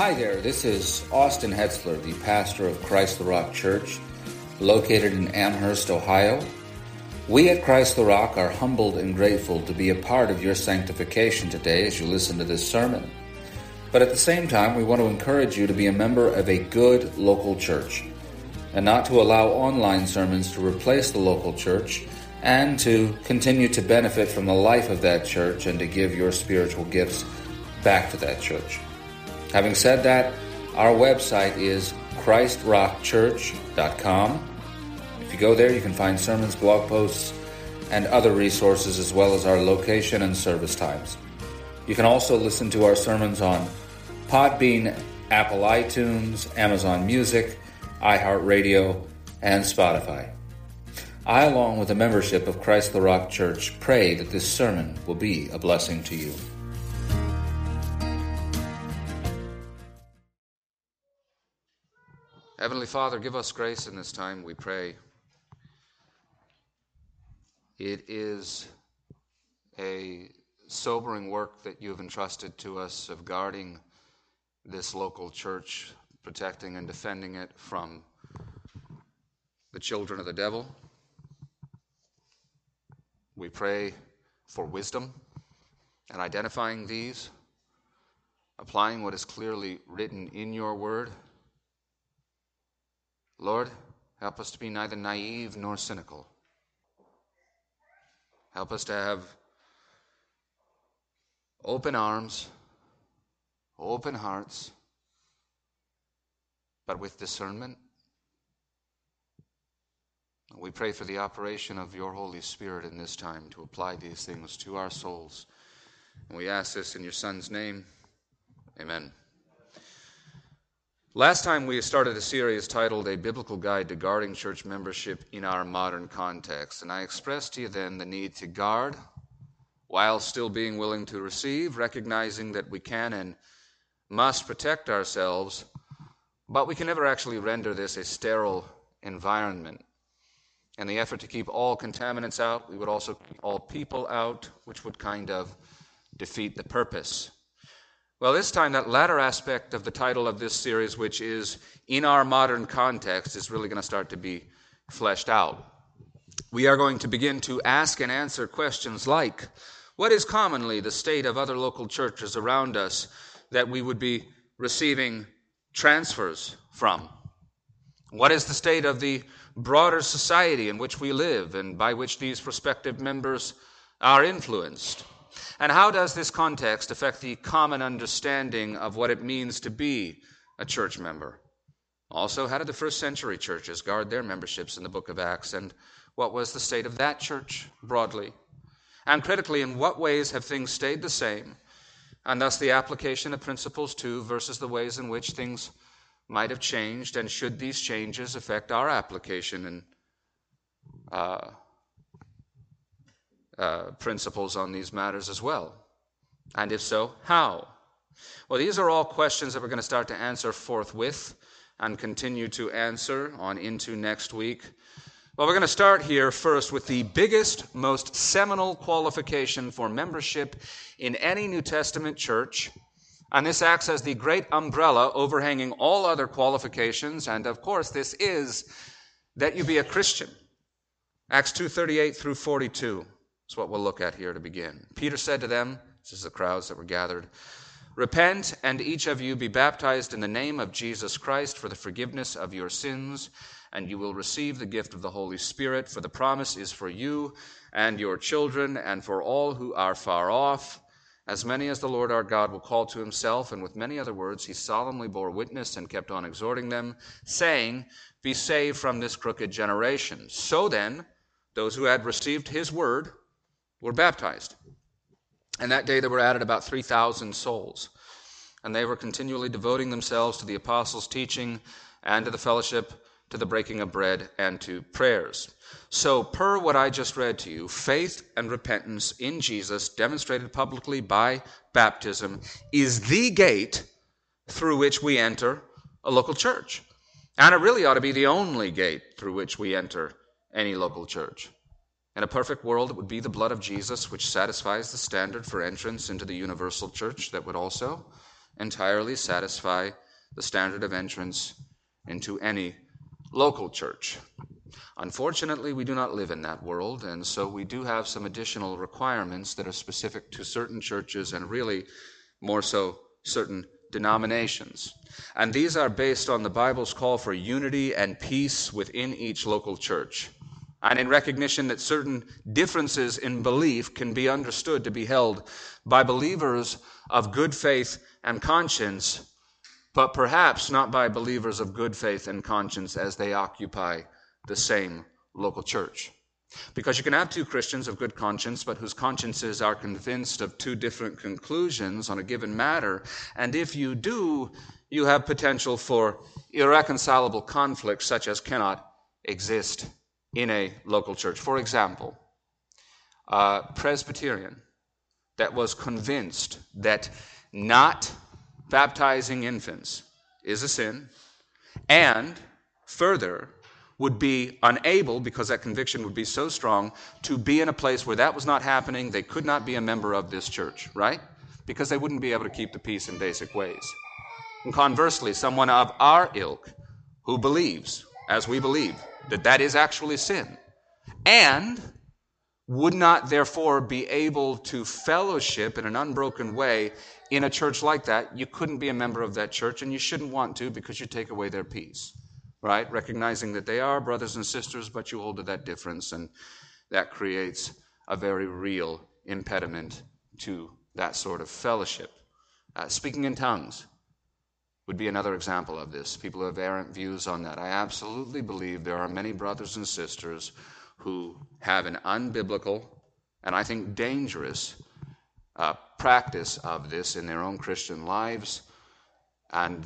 Hi there, this is Austin Hetzler, the pastor of Christ the Rock Church, located in Amherst, Ohio. We at Christ the Rock are humbled and grateful to be a part of your sanctification today as you listen to this sermon. But at the same time, we want to encourage you to be a member of a good local church and not to allow online sermons to replace the local church, and to continue to benefit from the life of that church and to give your spiritual gifts back to that church. Having said that, our website is christrockchurch.com. If you go there, you can find sermons, blog posts, and other resources, as well as our location and service times. You can also listen to our sermons on Podbean, Apple iTunes, Amazon Music, iHeartRadio, and Spotify. I, along with the membership of Christ the Rock Church, pray that this sermon will be a blessing to you. Heavenly Father, give us grace in this time, we pray. It is a sobering work that you have entrusted to us of guarding this local church, protecting and defending it from the children of the devil. We pray for wisdom and identifying these, applying what is clearly written in your word. Lord, help us to be neither naive nor cynical. Help us to have open arms, open hearts, but with discernment. We pray for the operation of your Holy Spirit in this time to apply these things to our souls. And we ask this in your Son's name. Amen. Last time we started a series titled A Biblical Guide to Guarding Church Membership in Our Modern Context. And I expressed to you then the need to guard while still being willing to receive, recognizing that we can and must protect ourselves, but we can never actually render this a sterile environment. And the effort to keep all contaminants out, we would also keep all people out, which would kind of defeat the purpose. Well, this time, that latter aspect of the title of this series, which is In Our Modern Context, is really going to start to be fleshed out. We are going to begin to ask and answer questions like, what is commonly the state of other local churches around us that we would be receiving transfers from? What is the state of the broader society in which we live and by which these prospective members are influenced? And how does this context affect the common understanding of what it means to be a church member? Also, how did the first century churches guard their memberships in the book of Acts? And what was the state of that church broadly? And critically, in what ways have things stayed the same? And thus the application of principles too versus the ways in which things might have changed, and should these changes affect our application and principles on these matters as well? And if so, how? Well, these are all questions that we're going to start to answer forthwith and continue to answer on into next week. Well, we're going to start here first with the biggest, most seminal qualification for membership in any New Testament church. And this acts as the great umbrella overhanging all other qualifications. And of course, this is that you be a Christian. Acts 2:38 through 42 is what we'll look at here to begin. Peter said to them, this is the crowds that were gathered, "Repent, and each of you be baptized in the name of Jesus Christ for the forgiveness of your sins, and you will receive the gift of the Holy Spirit, for the promise is for you and your children and for all who are far off, as many as the Lord our God will call to himself." And with many other words, he solemnly bore witness and kept on exhorting them, saying, "Be saved from this crooked generation." So then, those who had received his word were baptized. And that day there were added about 3,000 souls. And they were continually devoting themselves to the apostles' teaching and to the fellowship, to the breaking of bread, and to prayers. So, per what I just read to you, faith and repentance in Jesus, demonstrated publicly by baptism, is the gate through which we enter a local church. And it really ought to be the only gate through which we enter any local church. In a perfect world, it would be the blood of Jesus which satisfies the standard for entrance into the universal church that would also entirely satisfy the standard of entrance into any local church. Unfortunately, we do not live in that world, and so we do have some additional requirements that are specific to certain churches and really more so certain denominations. And these are based on the Bible's call for unity and peace within each local church, and in recognition that certain differences in belief can be understood to be held by believers of good faith and conscience, but perhaps not by believers of good faith and conscience as they occupy the same local church. Because you can have two Christians of good conscience, but whose consciences are convinced of two different conclusions on a given matter, and if you do, you have potential for irreconcilable conflicts such as cannot exist in a local church. For example, a Presbyterian that was convinced that not baptizing infants is a sin, and further would be unable, because that conviction would be so strong, to be in a place where that was not happening. They could not be a member of this church, right? Because they wouldn't be able to keep the peace in basic ways. And conversely, someone of our ilk who believes, as we believe, that that is actually sin, and would not therefore be able to fellowship in an unbroken way in a church like that, you couldn't be a member of that church, and you shouldn't want to because you take away their peace, right? Recognizing that they are brothers and sisters, but you hold to that difference, and that creates a very real impediment to that sort of fellowship. Speaking in tongues would be another example of this. People who have errant views on that. I absolutely believe there are many brothers and sisters who have an unbiblical and I think dangerous practice of this in their own Christian lives, and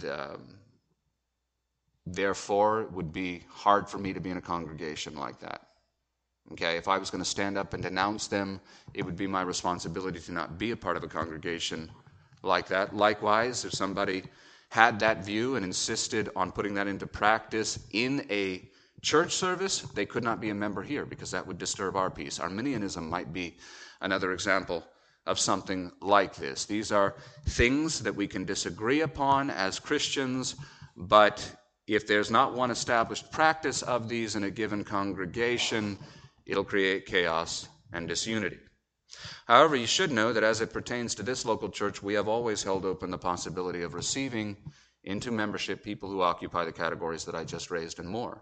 therefore it would be hard for me to be in a congregation like that. Okay, if I was going to stand up and denounce them, it would be my responsibility to not be a part of a congregation like that. Likewise, if somebody had that view and insisted on putting that into practice in a church service, they could not be a member here because that would disturb our peace. Arminianism might be another example of something like this. These are things that we can disagree upon as Christians, but if there's not one established practice of these in a given congregation, it'll create chaos and disunity. However, you should know that as it pertains to this local church, we have always held open the possibility of receiving into membership people who occupy the categories that I just raised and more.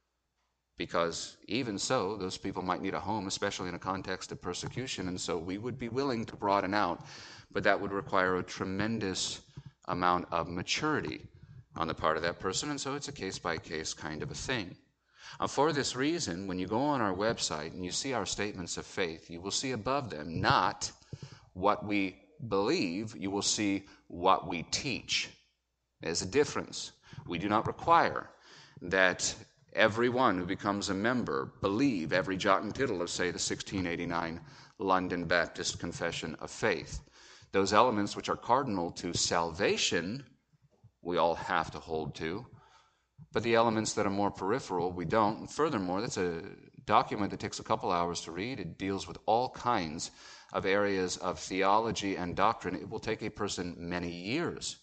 Because even so, those people might need a home, especially in a context of persecution, and so we would be willing to broaden out, but that would require a tremendous amount of maturity on the part of that person, and so it's a case-by-case kind of a thing. For this reason, when you go on our website and you see our statements of faith, you will see above them not what we believe, you will see what we teach. There's a difference. We do not require that everyone who becomes a member believe every jot and tittle of, say, the 1689 London Baptist Confession of Faith. Those elements which are cardinal to salvation, we all have to hold to, but the elements that are more peripheral, we don't. And furthermore, that's a document that takes a couple hours to read. It deals with all kinds of areas of theology and doctrine. It will take a person many years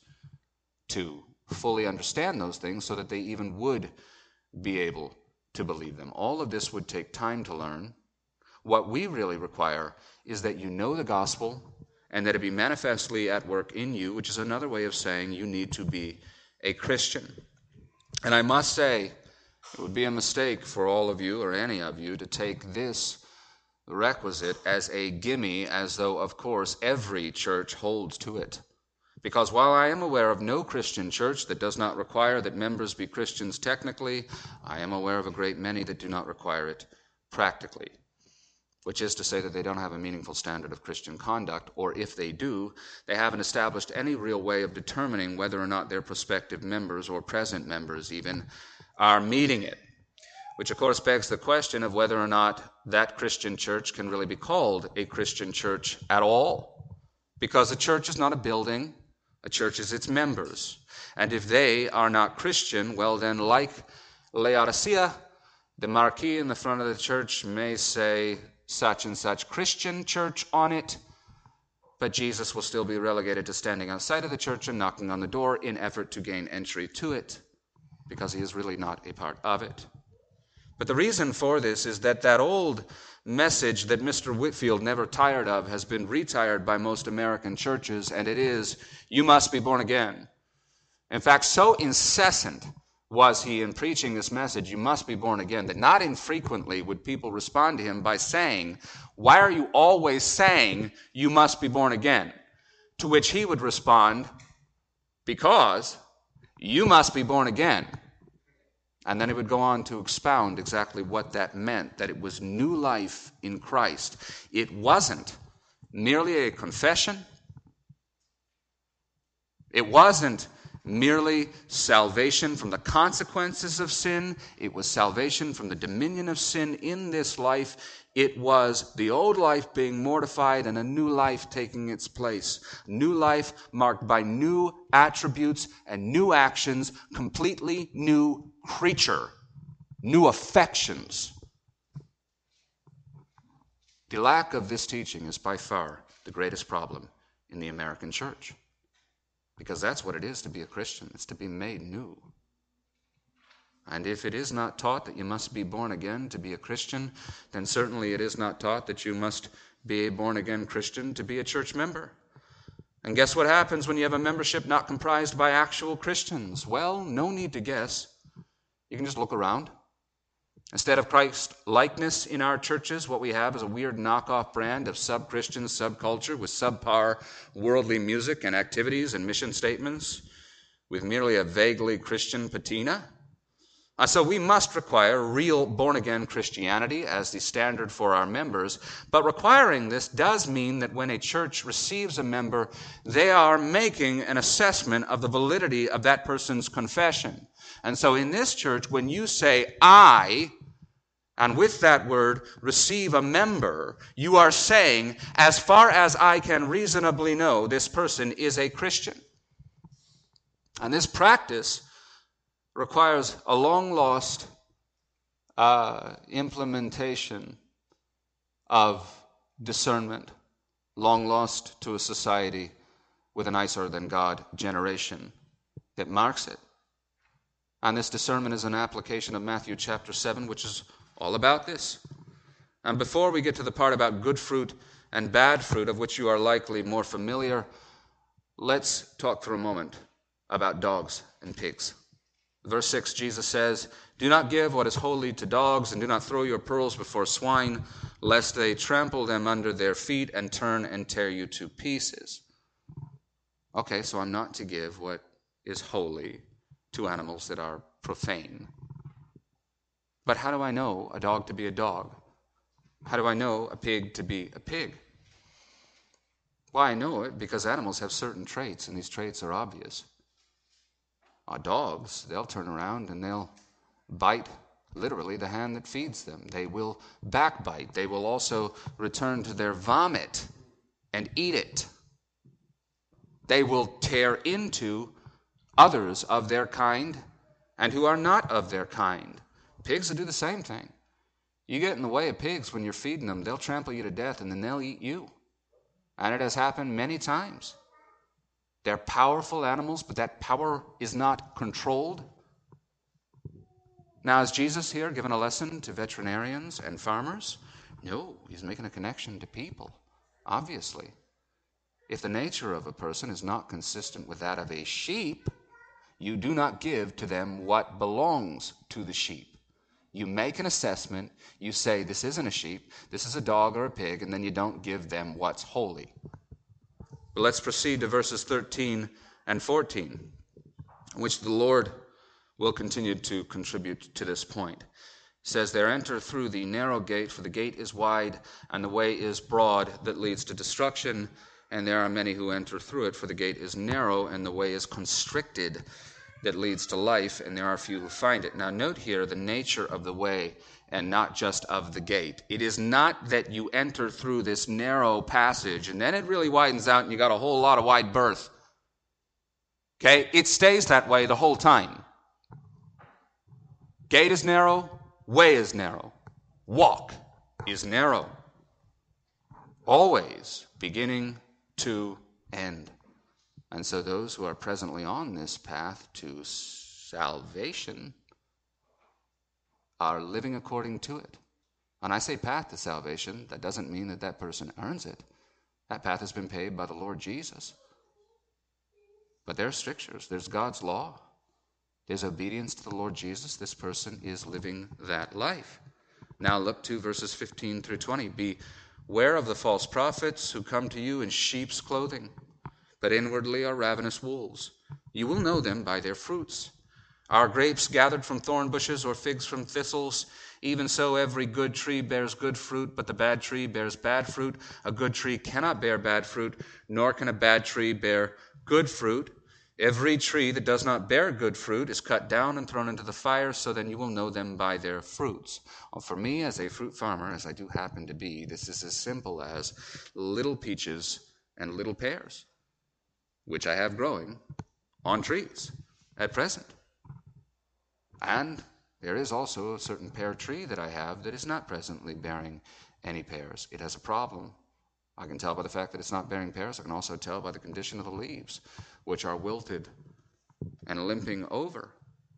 to fully understand those things so that they even would be able to believe them. All of this would take time to learn. What we really require is that you know the gospel and that it be manifestly at work in you, which is another way of saying you need to be a Christian. And I must say, it would be a mistake for all of you or any of you to take this requisite as a gimme, as though, of course, every church holds to it. Because while I am aware of no Christian church that does not require that members be Christians technically, I am aware of a great many that do not require it practically, which is to say that they don't have a meaningful standard of Christian conduct, or if they do, they haven't established any real way of determining whether or not their prospective members or present members even are meeting it, which of course begs the question of whether or not that Christian church can really be called a Christian church at all, because a church is not a building. A church is its members. And if they are not Christian, well then, like Laodicea, the marquee in the front of the church may say such and such Christian church on it, but Jesus will still be relegated to standing outside of the church and knocking on the door in effort to gain entry to it, because he is really not a part of it. But the reason for this is that old message that Mr. Whitefield never tired of has been retired by most American churches, and it is, you must be born again. In fact, so incessant was he in preaching this message, you must be born again, that not infrequently would people respond to him by saying, why are you always saying you must be born again? To which he would respond, because you must be born again. And then he would go on to expound exactly what that meant, that it was new life in Christ. It wasn't merely a confession. It wasn't merely salvation from the consequences of sin. It was salvation from the dominion of sin in this life. It was the old life being mortified and a new life taking its place. New life marked by new attributes and new actions, completely new creature, new affections. The lack of this teaching is by far the greatest problem in the American church. Because that's what it is to be a Christian. It's to be made new. And if it is not taught that you must be born again to be a Christian, then certainly it is not taught that you must be a born-again Christian to be a church member. And guess what happens when you have a membership not comprised by actual Christians? Well, no need to guess. You can just look around. Instead of Christ-likeness in our churches, what we have is a weird knockoff brand of sub-Christian subculture with subpar worldly music and activities and mission statements with merely a vaguely Christian patina. So we must require real born-again Christianity as the standard for our members, but requiring this does mean that when a church receives a member, they are making an assessment of the validity of that person's confession. And so in this church, when you say, I, and with that word, receive a member, you are saying, as far as I can reasonably know, this person is a Christian. And this practice requires a long-lost implementation of discernment, long lost to a society with a nicer-than-God generation that marks it. And this discernment is an application of Matthew chapter 7, which is all about this. And before we get to the part about good fruit and bad fruit, of which you are likely more familiar, let's talk for a moment about dogs and pigs. Verse 6, Jesus says, do not give what is holy to dogs, and do not throw your pearls before swine, lest they trample them under their feet and turn and tear you to pieces. Okay, so I'm not to give what is holy to animals that are profane. But how do I know a dog to be a dog? How do I know a pig to be a pig? Well, I know it because animals have certain traits, and these traits are obvious. Dogs, they'll turn around and they'll bite, literally, the hand that feeds them. They will backbite. They will also return to their vomit and eat it. They will tear into others of their kind and who are not of their kind. Pigs will do the same thing. You get in the way of pigs when you're feeding them, they'll trample you to death and then they'll eat you. And it has happened many times. They're powerful animals, but that power is not controlled. Now, is Jesus here giving a lesson to veterinarians and farmers? No, he's making a connection to people, obviously. If the nature of a person is not consistent with that of a sheep, you do not give to them what belongs to the sheep. You make an assessment, you say this isn't a sheep, this is a dog or a pig, and then you don't give them what's holy. But let's proceed to verses 13 and 14, which the Lord will continue to contribute to this point. It says, there enter through the narrow gate, for the gate is wide, and the way is broad that leads to destruction, and there are many who enter through it, for the gate is narrow, and the way is constricted that leads to life, and there are few who find it. Now note here the nature of the way and not just of the gate. It is not that you enter through this narrow passage and then it really widens out and you got a whole lot of wide berth. Okay? It stays that way the whole time. Gate is narrow, way is narrow, walk is narrow. Always beginning to end. And so those who are presently on this path to salvation are living according to it. When I say path to salvation, that doesn't mean that that person earns it. That path has been paved by the Lord Jesus. But there are strictures. There's God's law. There's obedience to the Lord Jesus. This person is living that life. Now look to verses 15 through 20. Beware of the false prophets who come to you in sheep's clothing, but inwardly are ravenous wolves. You will know them by their fruits. Are grapes gathered from thorn bushes or figs from thistles? Even so, every good tree bears good fruit, but the bad tree bears bad fruit. A good tree cannot bear bad fruit, nor can a bad tree bear good fruit. Every tree that does not bear good fruit is cut down and thrown into the fire, so then you will know them by their fruits. Well, for me, as a fruit farmer, as I do happen to be, this is as simple as little peaches and little pears, which I have growing on trees at present. And there is also a certain pear tree that I have that is not presently bearing any pears. It has a problem. I can tell by the fact that it's not bearing pears. I can also tell by the condition of the leaves, which are wilted and limping over.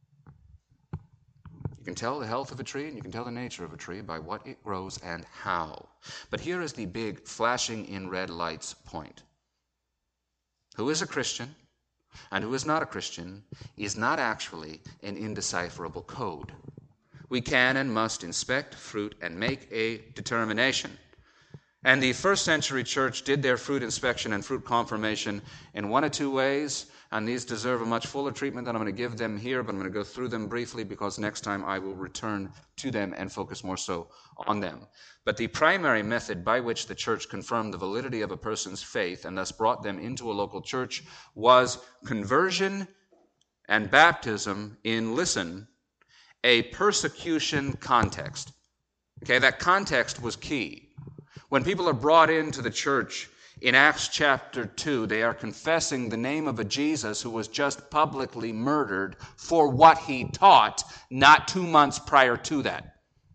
You can tell the health of a tree and you can tell the nature of a tree by what it grows and how. But here is the big flashing in red lights point. Who is a Christian and who is not a Christian is not actually an indecipherable code. We can and must inspect fruit and make a determination. And the first century church did their fruit inspection and fruit confirmation in one of two ways, and these deserve a much fuller treatment than I'm going to give them here, but I'm going to go through them briefly because next time I will return to them and focus more so on them. But the primary method by which the church confirmed the validity of a person's faith and thus brought them into a local church was conversion and baptism in, listen, a persecution context. Okay, that context was key. When people are brought into the church in Acts chapter 2, they are confessing the name of a Jesus who was just publicly murdered for what he taught not 2 months prior to that.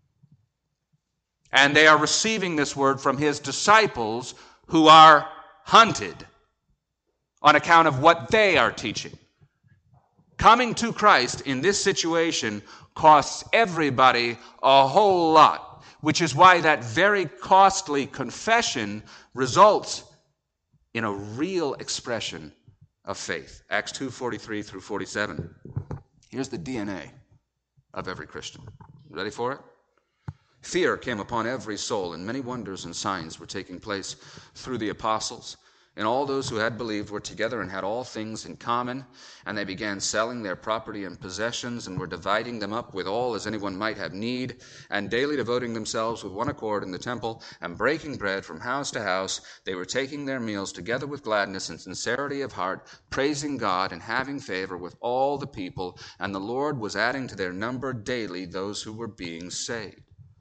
And they are receiving this word from his disciples who are hunted on account of what they are teaching. Coming to Christ in this situation costs everybody a whole lot, which is why that very costly confession results in a real expression of faith. Acts 2:43 through 47. Here's the DNA of every Christian. Ready for it? Fear came upon every soul, and many wonders and signs were taking place through the apostles. And all those who had believed were together and had all things in common. And they began selling their property and possessions and were dividing them up with all as anyone might have need, and daily devoting themselves with one accord in the temple and breaking bread from house to house. They were taking their meals together with gladness and sincerity of heart, praising God and having favor with all the people. And the Lord was adding to their number daily those who were being saved.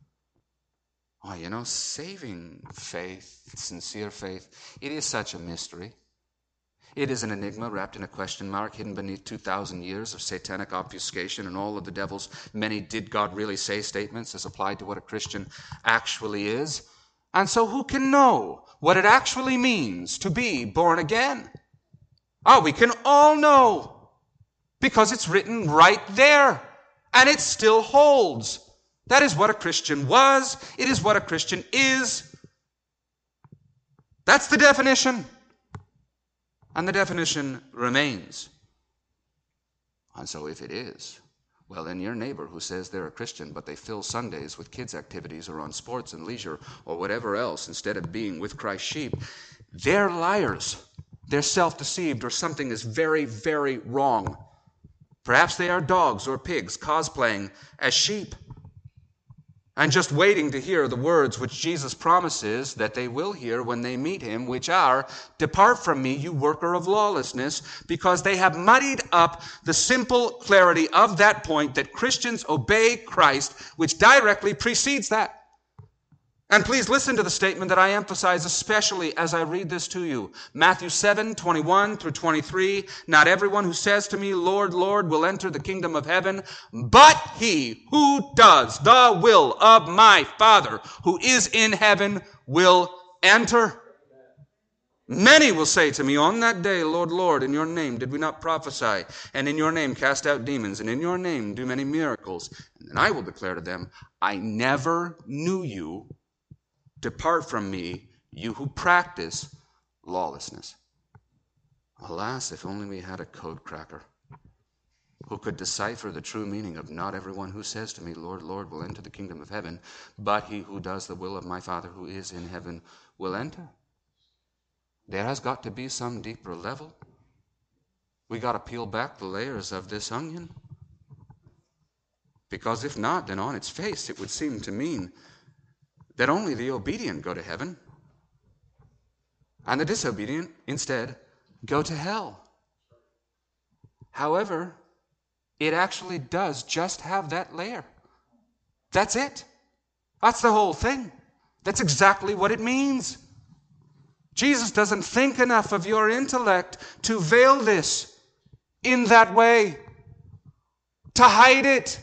Oh, saving faith, sincere faith, it is such a mystery. It is an enigma wrapped in a question mark, hidden beneath 2,000 years of satanic obfuscation and all of the devil's many did God really say statements as applied to what a Christian actually is. And so who can know what it actually means to be born again? Oh, we can all know because it's written right there and it still holds. That is what a Christian was. It is what a Christian is. That's the definition. And the definition remains. And so if it is, well, then your neighbor who says they're a Christian, but they fill Sundays with kids' activities or on sports and leisure or whatever else instead of being with Christ's sheep, they're liars. They're self-deceived, or something is very, very wrong. Perhaps they are dogs or pigs cosplaying as sheep, and just waiting to hear the words which Jesus promises that they will hear when they meet him, which are, "Depart from me, you worker of lawlessness," because they have muddied up the simple clarity of that point that Christians obey Christ, which directly precedes that. And please listen to the statement that I emphasize especially as I read this to you. Matthew 7:21 through 23. Not everyone who says to me, "Lord, Lord," will enter the kingdom of heaven, but he who does the will of my Father who is in heaven will enter. Many will say to me on that day, Lord, Lord, in your name did we not prophesy, and in your name cast out demons, and in your name do many miracles? And then I will declare to them, I never knew you. Depart from me, you who practice lawlessness. Alas, if only we had a code cracker who could decipher the true meaning of not everyone who says to me, Lord, Lord, will enter the kingdom of heaven, but he who does the will of my Father who is in heaven will enter. There has got to be some deeper level. We got to peel back the layers of this onion. Because if not, then on its face it would seem to mean that only the obedient go to heaven, and the disobedient instead go to hell. However, it actually does just have that layer. That's it. That's the whole thing. That's exactly what it means. Jesus doesn't think enough of your intellect to veil this in that way, to hide it,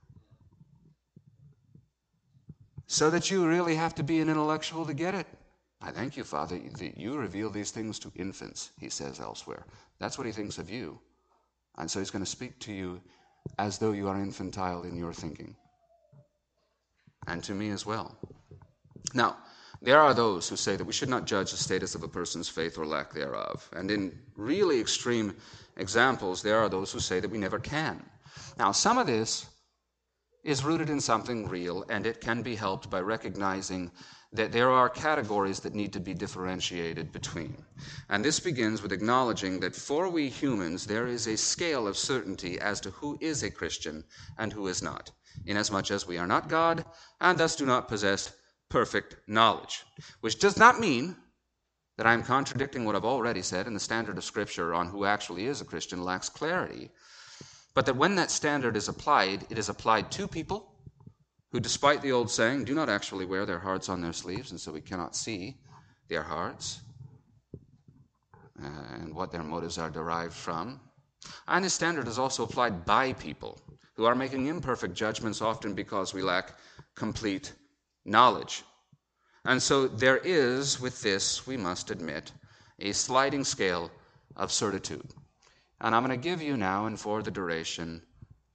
so that you really have to be an intellectual to get it. I thank you, Father, that you reveal these things to infants, he says elsewhere. That's what he thinks of you. And so he's going to speak to you as though you are infantile in your thinking. And to me as well. Now, there are those who say that we should not judge the status of a person's faith or lack thereof. And in really extreme examples, there are those who say that we never can. Now, some of this is rooted in something real, and it can be helped by recognizing that there are categories that need to be differentiated between. And this begins with acknowledging that for we humans, there is a scale of certainty as to who is a Christian and who is not, inasmuch as we are not God and thus do not possess perfect knowledge, which does not mean that I'm contradicting what I've already said and the standard of Scripture on who actually is a Christian lacks clarity, but that when that standard is applied, it is applied to people who, despite the old saying, do not actually wear their hearts on their sleeves, and so we cannot see their hearts and what their motives are derived from. And this standard is also applied by people who are making imperfect judgments, often because we lack complete knowledge. And so there is, with this, we must admit, a sliding scale of certitude. And I'm going to give you now, and for the duration,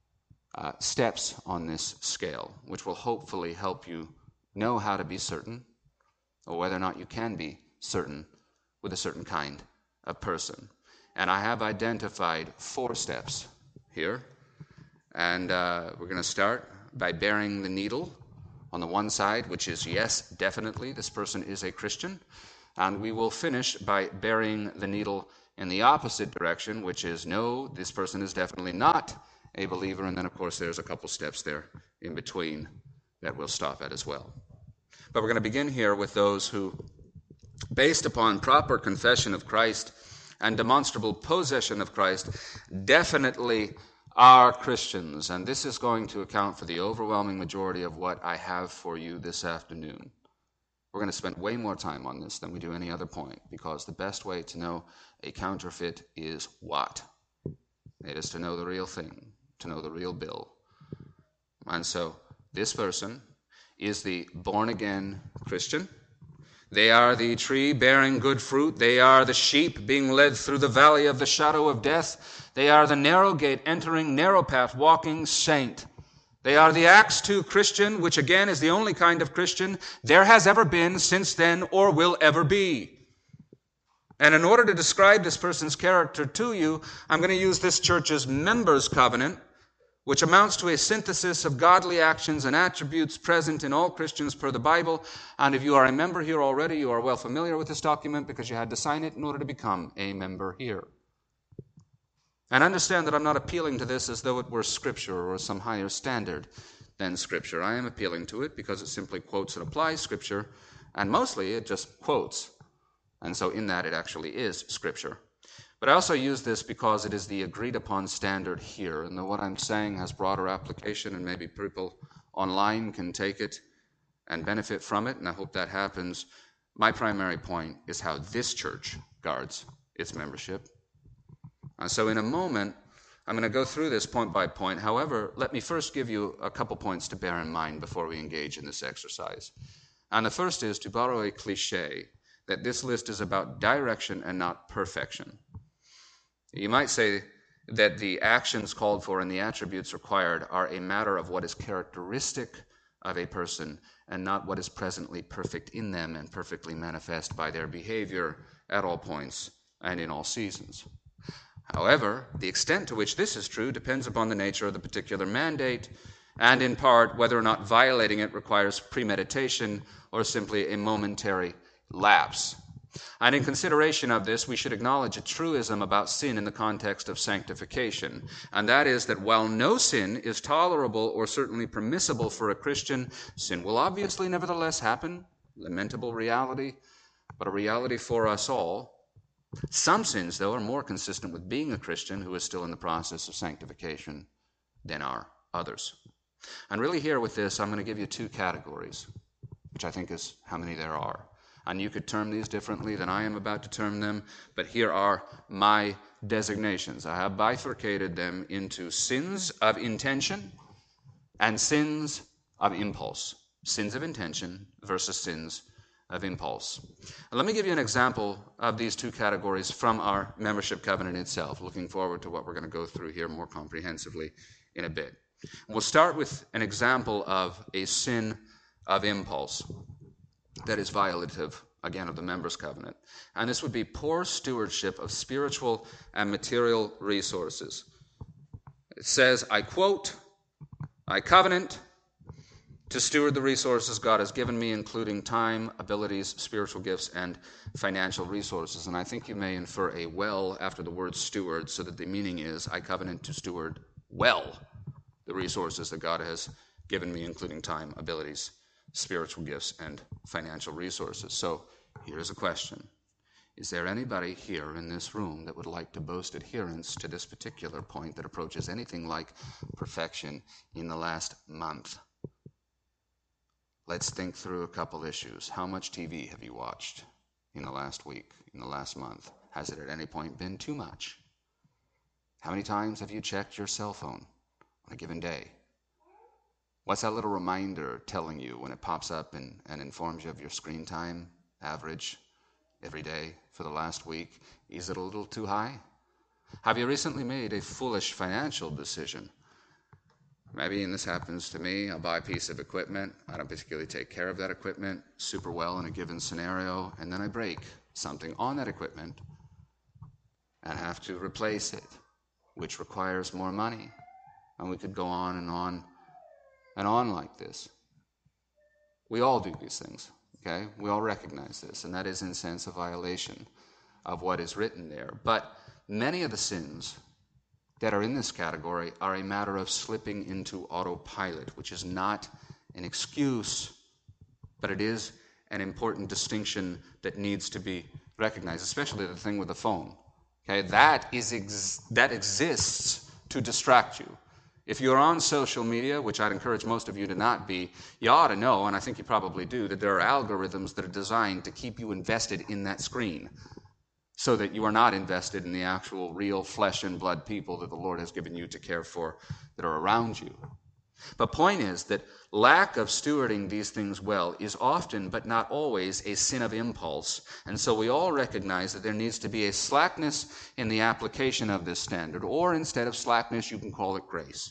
steps on this scale, which will hopefully help you know how to be certain, or whether or not you can be certain with a certain kind of person. And I have identified 4 steps here. And we're going to start by bearing the needle on the one side, which is yes, definitely, this person is a Christian. And we will finish by burying the needle in the opposite direction, which is no, this person is definitely not a believer. And then, of course, there's a couple steps there in between that we'll stop at as well. But we're going to begin here with those who, based upon proper confession of Christ and demonstrable possession of Christ, definitely are Christians. And this is going to account for the overwhelming majority of what I have for you this afternoon. We're going to spend way more time on this than we do any other point, because the best way to know a counterfeit is what? It is to know the real thing, to know the real bill. And so this person is the born-again Christian. They are the tree bearing good fruit. They are the sheep being led through the valley of the shadow of death. They are the narrow gate entering, narrow path walking saint. They are the Acts 2 Christian, which again is the only kind of Christian there has ever been, since then, or will ever be. And in order to describe this person's character to you, I'm going to use this church's members' covenant, which amounts to a synthesis of godly actions and attributes present in all Christians per the Bible. And if you are a member here already, you are well familiar with this document because you had to sign it in order to become a member here. And understand that I'm not appealing to this as though it were Scripture or some higher standard than Scripture. I am appealing to it because it simply quotes and applies Scripture, and mostly it just quotes. And so in that it actually is Scripture. But I also use this because it is the agreed-upon standard here, and though what I'm saying has broader application, and maybe people online can take it and benefit from it, and I hope that happens, my primary point is how this church guards its membership. And so in a moment, I'm going to go through this point by point. However, let me first give you a couple points to bear in mind before we engage in this exercise. And the first is, to borrow a cliche, that this list is about direction and not perfection. You might say that the actions called for and the attributes required are a matter of what is characteristic of a person and not what is presently perfect in them and perfectly manifest by their behavior at all points and in all seasons. However, the extent to which this is true depends upon the nature of the particular mandate and in part whether or not violating it requires premeditation or simply a momentary lapse. And in consideration of this, we should acknowledge a truism about sin in the context of sanctification, and that is that while no sin is tolerable or certainly permissible for a Christian, sin will obviously nevertheless happen, lamentable reality, but a reality for us all. Some sins, though, are more consistent with being a Christian who is still in the process of sanctification than are others. And really here with this, I'm going to give you two categories, which I think is how many there are. And you could term these differently than I am about to term them, but here are my designations. I have bifurcated them into sins of intention and sins of impulse. Sins of intention versus sins of impulse. And let me give you an example of these two categories from our membership covenant itself, looking forward to what we're going to go through here more comprehensively in a bit. We'll start with an example of a sin of impulse that is violative, again, of the members' covenant. And this would be poor stewardship of spiritual and material resources. It says, I quote, I covenant to steward the resources God has given me, including time, abilities, spiritual gifts, and financial resources. And I think you may infer a well after the word steward, so that the meaning is, I covenant to steward well the resources that God has given me, including time, abilities, spiritual gifts, and financial resources. So here's a question. Is there anybody here in this room that would like to boast adherence to this particular point that approaches anything like perfection in the last month? Let's think through a couple issues. How much TV have you watched in the last week, in the last month? Has it at any point been too much? How many times have you checked your cell phone on a given day? What's that little reminder telling you when it pops up and informs you of your screen time average every day for the last week? Is it a little too high? Have you recently made a foolish financial decision? Maybe, and this happens to me, I'll buy a piece of equipment. I don't particularly take care of that equipment super well in a given scenario, and then I break something on that equipment and have to replace it, which requires more money. And we could go on and on and on like this. We all do these things, okay? We all recognize this, and that is in a sense a violation of what is written there. But many of the sins that are in this category are a matter of slipping into autopilot, which is not an excuse, but it is an important distinction that needs to be recognized, especially the thing with the phone. Okay, that exists to distract you. If you're on social media, which I'd encourage most of you to not be, you ought to know, and I think you probably do, that there are algorithms that are designed to keep you invested in that screen so that you are not invested in the actual real flesh and blood people that the Lord has given you to care for that are around you. The point is that lack of stewarding these things well is often, but not always, a sin of impulse. And so we all recognize that there needs to be a slackness in the application of this standard, or instead of slackness, you can call it grace.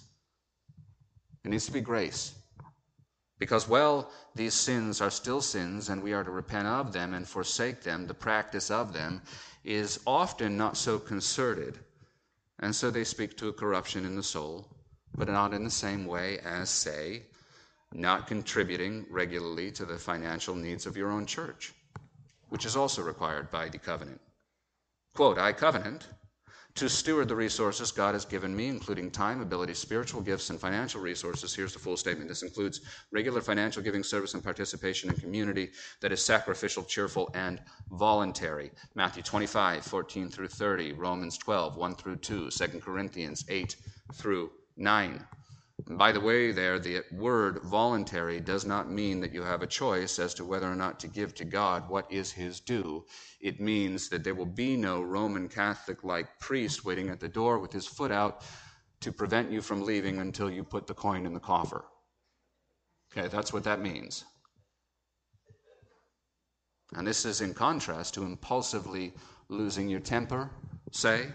It needs to be grace. Because, well, these sins are still sins, and we are to repent of them and forsake them, the practice of them is often not so concerted. And so they speak to a corruption in the soul, but not in the same way as, say, not contributing regularly to the financial needs of your own church, which is also required by the covenant. Quote, I covenant to steward the resources God has given me, including time, ability, spiritual gifts, and financial resources. Here's the full statement. This includes regular financial giving, service, and participation in community that is sacrificial, cheerful, and voluntary. Matthew 25, 14 through 30, Romans 12, 1 through 2, 2 Corinthians 8 through 9. And by the way, there, the word voluntary does not mean that you have a choice as to whether or not to give to God what is his due. It means that there will be no Roman Catholic-like priest waiting at the door with his foot out to prevent you from leaving until you put the coin in the coffer. Okay, that's what that means. And this is in contrast to impulsively losing your temper, say.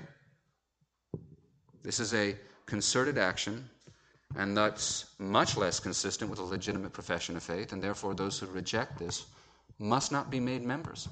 This is a concerted action, and that's much less consistent with a legitimate profession of faith, and therefore those who reject this must not be made members.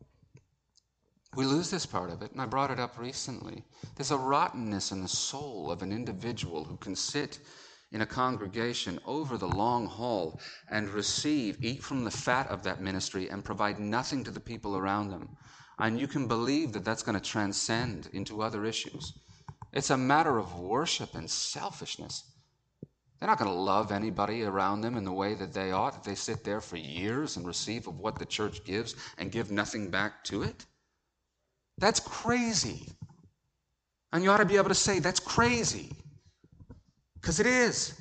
We lose this part of it, and I brought it up recently. There's a rottenness in the soul of an individual who can sit in a congregation over the long haul and eat from the fat of that ministry and provide nothing to the people around them. And you can believe that that's going to transcend into other issues. It's a matter of worship and selfishness. They're not going to love anybody around them in the way that they ought if they sit there for years and receive of what the church gives and give nothing back to it. That's crazy. And you ought to be able to say, that's crazy. Because it is.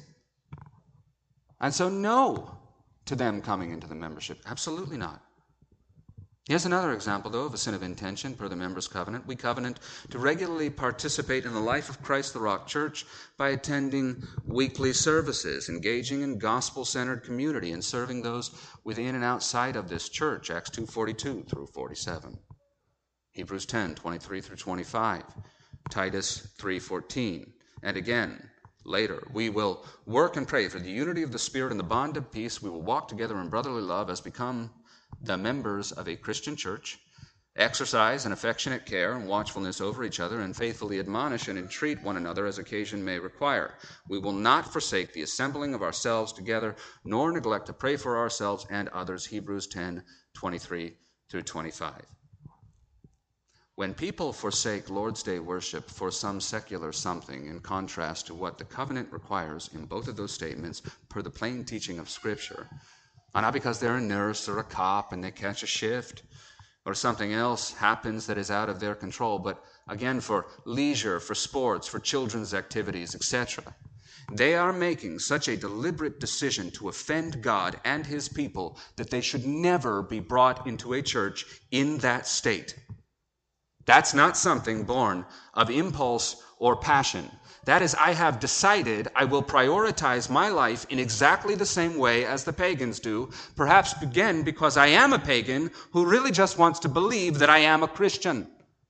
And so no to them coming into the membership. Absolutely not. Here's another example, though, of a sin of intention per the members' covenant. We covenant to regularly participate in the life of Christ the Rock Church by attending weekly services, engaging in gospel-centered community, and serving those within and outside of this church, Acts 2:42 through 47. Hebrews 10:23 through 25, Titus 3:14, and again, later, we will work and pray for the unity of the Spirit and the bond of peace. We will walk together in brotherly love as become the members of a Christian church, exercise an affectionate care and watchfulness over each other, and faithfully admonish and entreat one another as occasion may require. We will not forsake the assembling of ourselves together, nor neglect to pray for ourselves and others, Hebrews 10:23 through 25. When people forsake Lord's Day worship for some secular something, in contrast to what the covenant requires in both of those statements per the plain teaching of Scripture, and not because they're a nurse or a cop and they catch a shift or something else happens that is out of their control, but again for leisure, for sports, for children's activities, etc. They are making such a deliberate decision to offend God and His people that they should never be brought into a church in that state. That's not something born of impulse or passion. That is, I have decided I will prioritize my life in exactly the same way as the pagans do, perhaps again because I am a pagan who really just wants to believe that I am a Christian.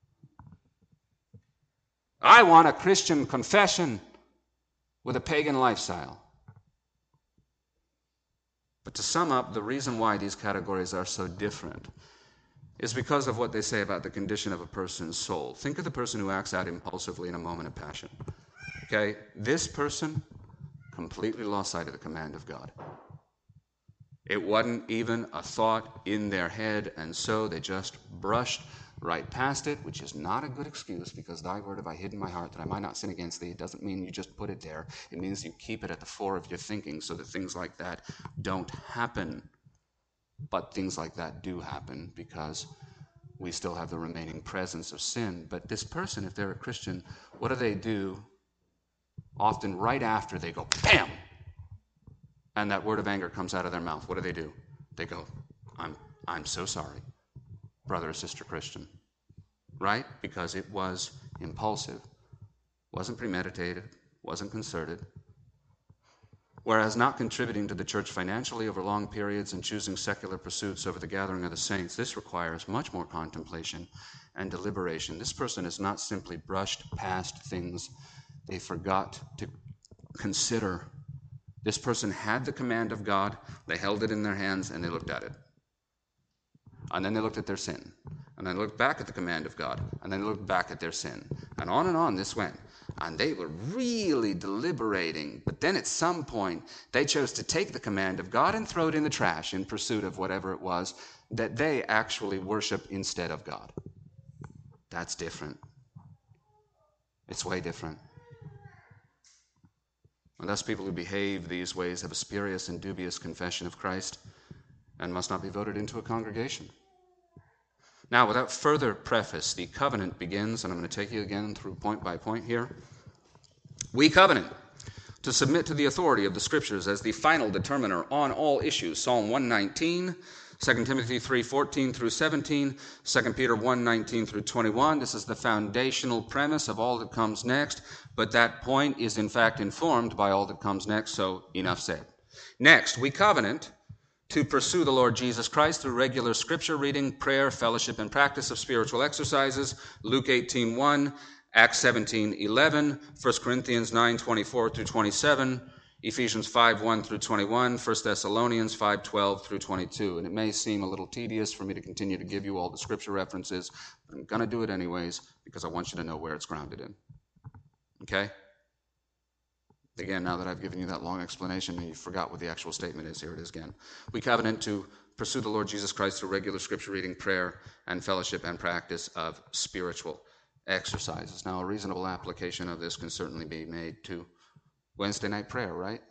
I want a Christian confession with a pagan lifestyle. But to sum up, the reason why these categories are so different is because of what they say about the condition of a person's soul. Think of the person who acts out impulsively in a moment of passion. Okay, this person completely lost sight of the command of God. It wasn't even a thought in their head, and so they just brushed right past it, which is not a good excuse, because thy word have I hid in my heart that I might not sin against thee. It doesn't mean you just put it there. It means you keep it at the fore of your thinking so that things like that don't happen. But things like that do happen because we still have the remaining presence of sin. But this person, if they're a Christian, what do? Often right after they go, bam! And that word of anger comes out of their mouth. What do? They go, I'm so sorry, brother or sister Christian. Right? Because it was impulsive, wasn't premeditated, wasn't concerted. Whereas not contributing to the church financially over long periods and choosing secular pursuits over the gathering of the saints, this requires much more contemplation and deliberation. This person has not simply brushed past things they forgot to consider. This person had the command of God, they held it in their hands, and they looked at it. And then they looked at their sin. And then looked back at the command of God, and then looked back at their sin. And on this went. And they were really deliberating. But then at some point, they chose to take the command of God and throw it in the trash in pursuit of whatever it was that they actually worship instead of God. That's different. It's way different. And thus people who behave these ways have a spurious and dubious confession of Christ and must not be voted into a congregation. Now, without further preface, the covenant begins, and I'm going to take you again through point by point here. We covenant to submit to the authority of the Scriptures as the final determiner on all issues. Psalm 119, 2 Timothy 3:14 through 17, 2 Peter 1:19 through 21. This is the foundational premise of all that comes next, but that point is in fact informed by all that comes next, so enough said. Next, we covenant to pursue the Lord Jesus Christ through regular scripture reading, prayer, fellowship, and practice of spiritual exercises. Luke 18:1, Acts 17:11, 1 Corinthians 9:24 through 27, Ephesians 5:1 through 21, 1 Thessalonians 5:12 through 22. And it may seem a little tedious for me to continue to give you all the scripture references, but I'm going to do it anyways because I want you to know where it's grounded in. Okay? Again, now that I've given you that long explanation and you forgot what the actual statement is, here it is again. We covenant to pursue the Lord Jesus Christ through regular scripture reading, prayer, and fellowship and practice of spiritual exercises. Now, a reasonable application of this can certainly be made to Wednesday night prayer, right?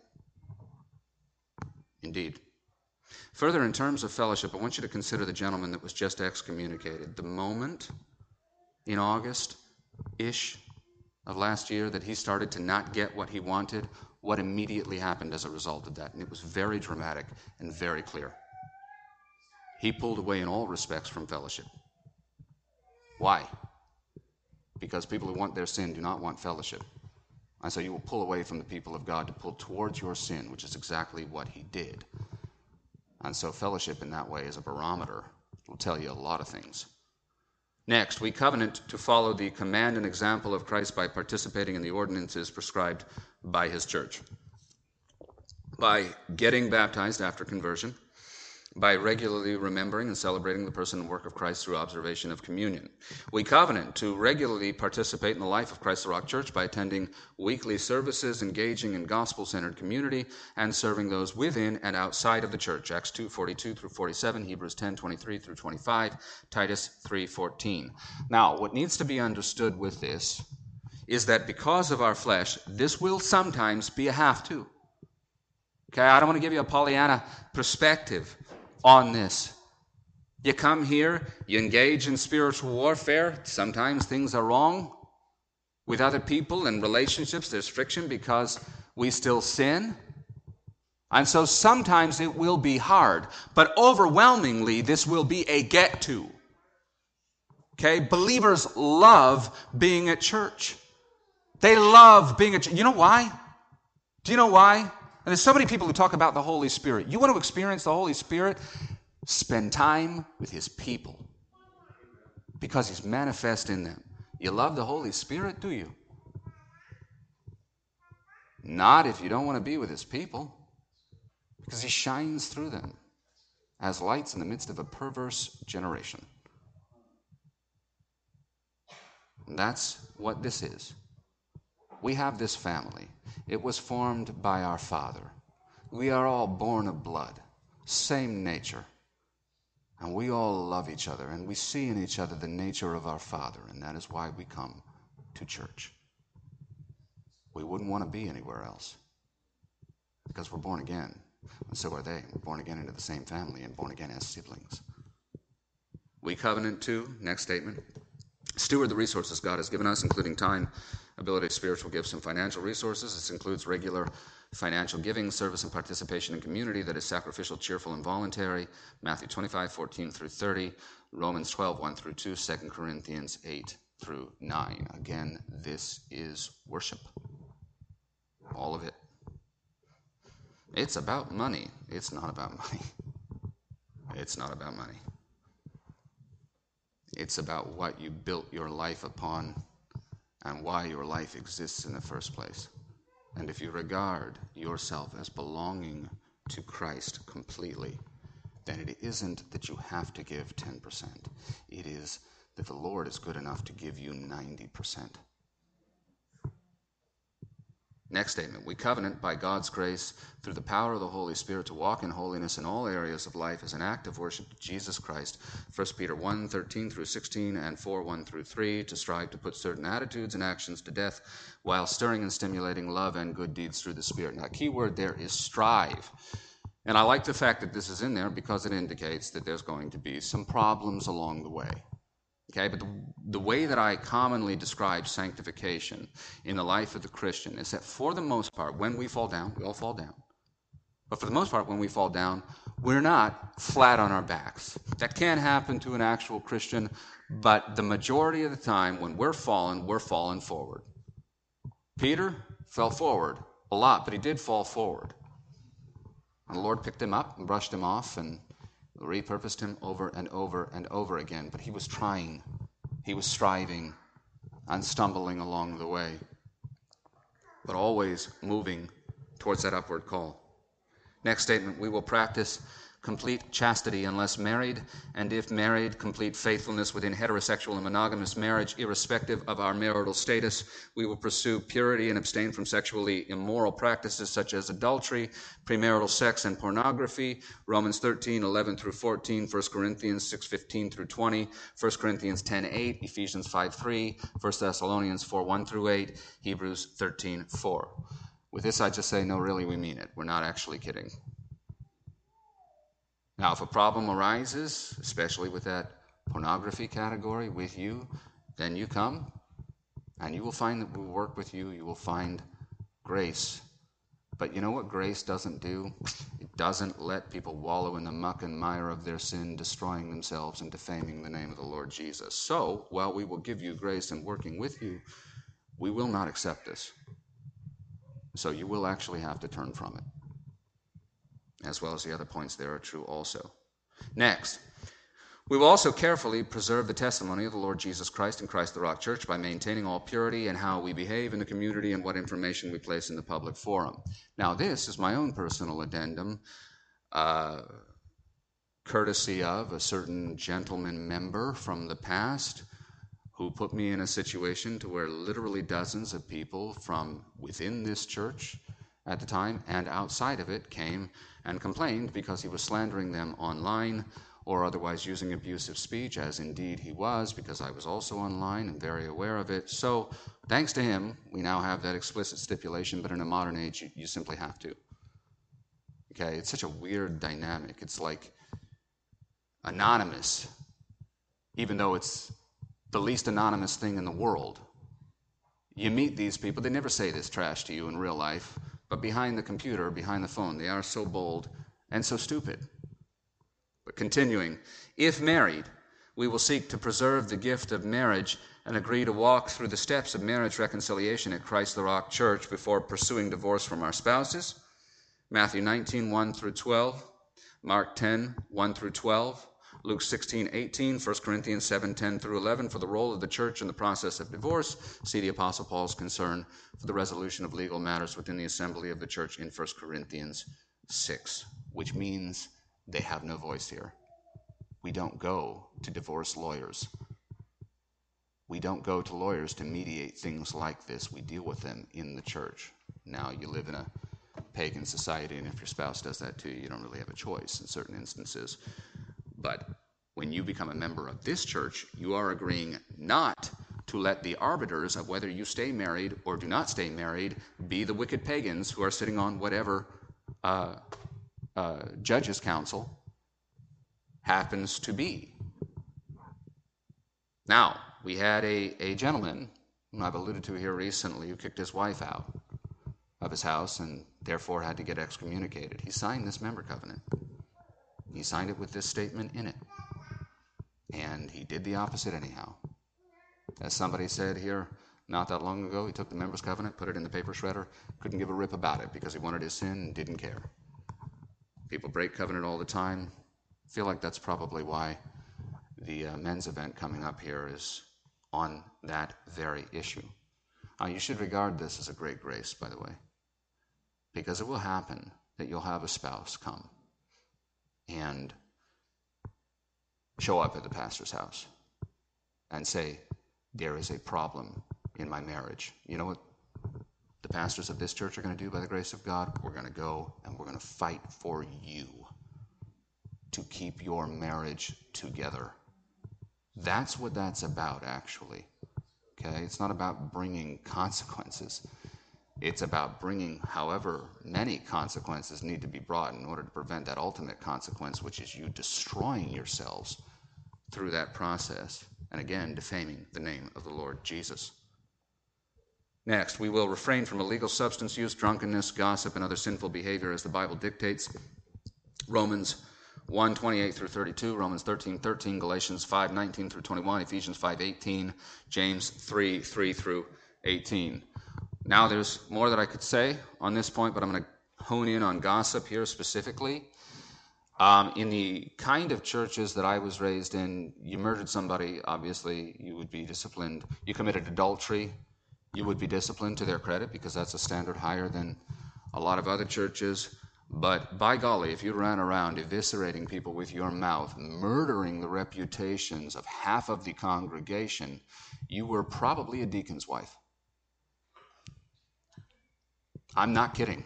Indeed. Further, in terms of fellowship, I want you to consider the gentleman that was just excommunicated. The moment in August-ish of last year that he started to not get what he wanted, what immediately happened as a result of that. And it was very dramatic and very clear. He pulled away in all respects from fellowship. Why? Because people who want their sin do not want fellowship. And so you will pull away from the people of God to pull towards your sin, which is exactly what he did. And so fellowship in that way is a barometer. It will tell you a lot of things. Next, we covenant to follow the command and example of Christ by participating in the ordinances prescribed by his church. By getting baptized after conversion, by regularly remembering and celebrating the person and work of Christ through observation of communion. We covenant to regularly participate in the life of Christ the Rock Church by attending weekly services, engaging in gospel-centered community, and serving those within and outside of the church. Acts 2:42 through 47, Hebrews 10:23 through 25, Titus 3:14. Now, what needs to be understood with this is that because of our flesh, this will sometimes be a have to. Okay, I don't want to give you a Pollyanna perspective on this. You come here, you engage in spiritual warfare. Sometimes things are wrong with other people and relationships. There's friction because we still sin. And so sometimes it will be hard. But overwhelmingly, this will be a get to. Okay? Believers love being at church. They love being at church. You know why? Do you know why? And there's so many people who talk about the Holy Spirit. You want to experience the Holy Spirit? Spend time with his people. Because he's manifest in them. You love the Holy Spirit, do you? Not if you don't want to be with his people. Because he shines through them as lights in the midst of a perverse generation. And that's what this is. We have this family. It was formed by our Father. We are all born of blood, same nature. And we all love each other, and we see in each other the nature of our Father, and that is why we come to church. We wouldn't want to be anywhere else, because we're born again, and so are they. We're born again into the same family and born again as siblings. We covenant to, next statement, steward the resources God has given us, including time, ability, spiritual gifts, and financial resources. This includes regular financial giving, service, and participation in community that is sacrificial, cheerful, and voluntary. Matthew 25:14 through 30, Romans 12:1 through 2, 2 Corinthians 8 through 9. Again, this is worship. All of it. It's about money. It's not about money. It's not about money. It's about what you built your life upon and why your life exists in the first place. And if you regard yourself as belonging to Christ completely, then it isn't that you have to give 10%. It is that the Lord is good enough to give you 90%. Next statement, we covenant by God's grace through the power of the Holy Spirit to walk in holiness in all areas of life as an act of worship to Jesus Christ. 1 Peter 1:13 through 16 and 4:1 through 3, to strive to put certain attitudes and actions to death while stirring and stimulating love and good deeds through the Spirit. Now, the key word there is strive. And I like the fact that this is in there because it indicates that there's going to be some problems along the way. Okay, but the way that I commonly describe sanctification in the life of the Christian is that for the most part, when we fall down, we all fall down. But for the most part, when we fall down, we're not flat on our backs. That can happen to an actual Christian, but the majority of the time, when we're falling forward. Peter fell forward a lot, but he did fall forward. And the Lord picked him up and brushed him off and repurposed him over and over and over again. But he was trying, he was striving and stumbling along the way, but always moving towards that upward call. Next statement, we will practice complete chastity unless married, and if married, complete faithfulness within heterosexual and monogamous marriage, irrespective of our marital status. We will pursue purity and abstain from sexually immoral practices such as adultery, premarital sex, and pornography. Romans 13:11 through 14, 1 Corinthians 6:15 through 20, 1 Corinthians 10:8, Ephesians 5:3, 1 Thessalonians 4:1 through 8, Hebrews 13:4. With this, I just say, no, really, we mean it. We're not actually kidding. Now, if a problem arises, especially with that pornography category with you, then you come and you will find that we'll work with you. You will find grace. But you know what grace doesn't do? It doesn't let people wallow in the muck and mire of their sin, destroying themselves and defaming the name of the Lord Jesus. So, while we will give you grace in working with you, we will not accept this. So you will actually have to turn from it, as well as the other points there are true also. Next, we will also carefully preserve the testimony of the Lord Jesus Christ in Christ the Rock Church by maintaining all purity in how we behave in the community and what information we place in the public forum. Now, this is my own personal addendum, courtesy of a certain gentleman member from the past who put me in a situation to where literally dozens of people from within this church at the time and outside of it came and complained because he was slandering them online or otherwise using abusive speech, as indeed he was, because I was also online and very aware of it. So thanks to him, we now have that explicit stipulation, but in a modern age, you simply have to. Okay, it's such a weird dynamic. It's like anonymous, even though it's the least anonymous thing in the world. You meet these people, they never say this trash to you in real life, but behind the computer, behind the phone, they are so bold and so stupid. But continuing, if married, we will seek to preserve the gift of marriage and agree to walk through the steps of marriage reconciliation at Christ the Rock Church before pursuing divorce from our spouses. Matthew 19:1 through 12, Mark 10:1 through 12, Luke 16:18, 1 Corinthians 7:10 through 11 for the role of the church in the process of divorce. See the Apostle Paul's concern for the resolution of legal matters within the assembly of the church in 1 Corinthians 6, which means they have no voice here. We don't go to divorce lawyers. We don't go to lawyers to mediate things like this. We deal with them in the church. Now, you live in a pagan society, and if your spouse does that to you, you don't really have a choice in certain instances. But when you become a member of this church, you are agreeing not to let the arbiters of whether you stay married or do not stay married be the wicked pagans who are sitting on whatever judges' council happens to be. Now, we had a gentleman, whom I've alluded to here recently, who kicked his wife out of his house and therefore had to get excommunicated. He signed this member covenant. He signed it with this statement in it. And he did the opposite anyhow. As somebody said here not that long ago, he took the member's covenant, put it in the paper shredder, couldn't give a rip about it because he wanted his sin and didn't care. People break covenant all the time. I feel like that's probably why the men's event coming up here is on that very issue. You should regard this as a great grace, by the way, because it will happen that you'll have a spouse come and show up at the pastor's house and say, there is a problem in my marriage. You know what the pastors of this church are going to do by the grace of God? We're going to go and we're going to fight for you to keep your marriage together. That's what that's about, actually. Okay? It's not about bringing consequences. It's about bringing however many consequences need to be brought in order to prevent that ultimate consequence, which is you destroying yourselves through that process, and again, defaming the name of the Lord Jesus. Next, we will refrain from illegal substance use, drunkenness, gossip, and other sinful behavior as the Bible dictates. Romans 1:28 through 32, Romans 13:13, Galatians 5:19 through 21, Ephesians 5:18, James 3:3 through 18. Now, there's more that I could say on this point, but I'm going to hone in on gossip here specifically. In the kind of churches that I was raised in, you murdered somebody, obviously you would be disciplined. You committed adultery, you would be disciplined, to their credit, because that's a standard higher than a lot of other churches. But by golly, if you ran around eviscerating people with your mouth, murdering the reputations of half of the congregation, you were probably a deacon's wife. I'm not kidding.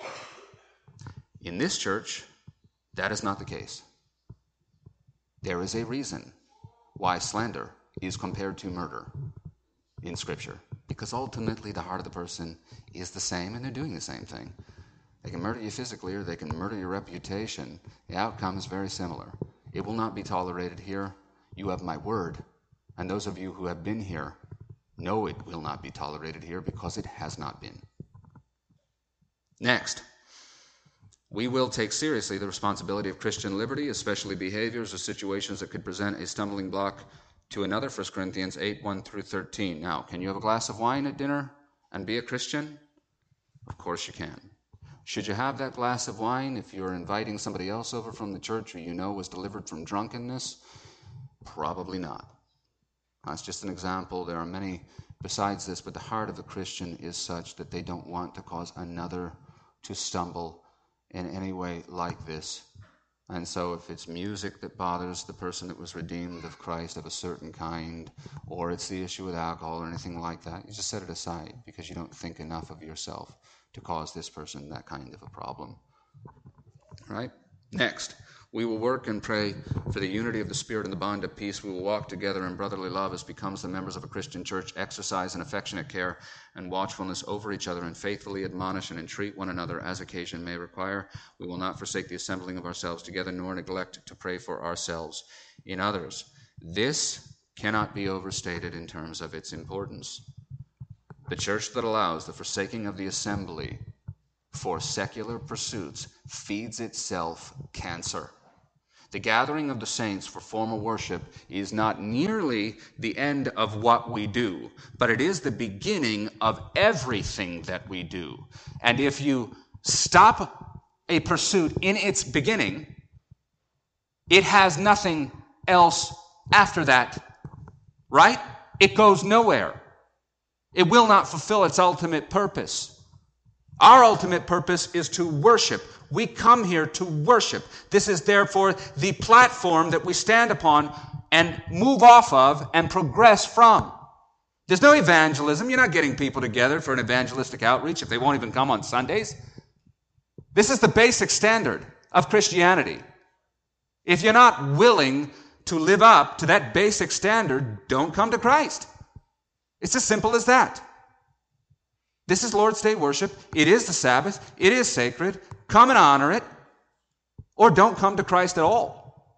In this church, that is not the case. There is a reason why slander is compared to murder in Scripture, because ultimately the heart of the person is the same, and they're doing the same thing. They can murder you physically, or they can murder your reputation. The outcome is very similar. It will not be tolerated here. You have my word. And those of you who have been here know it will not be tolerated here, because it has not been. Next, we will take seriously the responsibility of Christian liberty, especially behaviors or situations that could present a stumbling block to another. 1 Corinthians 8, 1 through 13. Now, can you have a glass of wine at dinner and be a Christian? Of course you can. Should you have that glass of wine if you're inviting somebody else over from the church who you know was delivered from drunkenness? Probably not. That's just an example. There are many besides this, but the heart of the Christian is such that they don't want to cause another to stumble in any way like this. And so if it's music that bothers the person that was redeemed of Christ of a certain kind, or it's the issue with alcohol or anything like that, you just set it aside, because you don't think enough of yourself to cause this person that kind of a problem. Right? Next, we will work and pray for the unity of the Spirit and the bond of peace. We will walk together in brotherly love as becomes the members of a Christian church, exercise an affectionate care and watchfulness over each other, and faithfully admonish and entreat one another as occasion may require. We will not forsake the assembling of ourselves together, nor neglect to pray for ourselves in others. This cannot be overstated in terms of its importance. The church that allows the forsaking of the assembly for secular pursuits feeds itself cancer. The gathering of the saints for formal worship is not nearly the end of what we do, but it is the beginning of everything that we do. And if you stop a pursuit in its beginning, it has nothing else after that, right? It goes nowhere. It will not fulfill its ultimate purpose. Our ultimate purpose is to worship. We come here to worship. This is therefore the platform that we stand upon and move off of and progress from. There's no evangelism. You're not getting people together for an evangelistic outreach if they won't even come on Sundays. This is the basic standard of Christianity. If you're not willing to live up to that basic standard, don't come to Christ. It's as simple as that. This is Lord's Day worship. It is the Sabbath. It is sacred. Come and honor it, or don't come to Christ at all.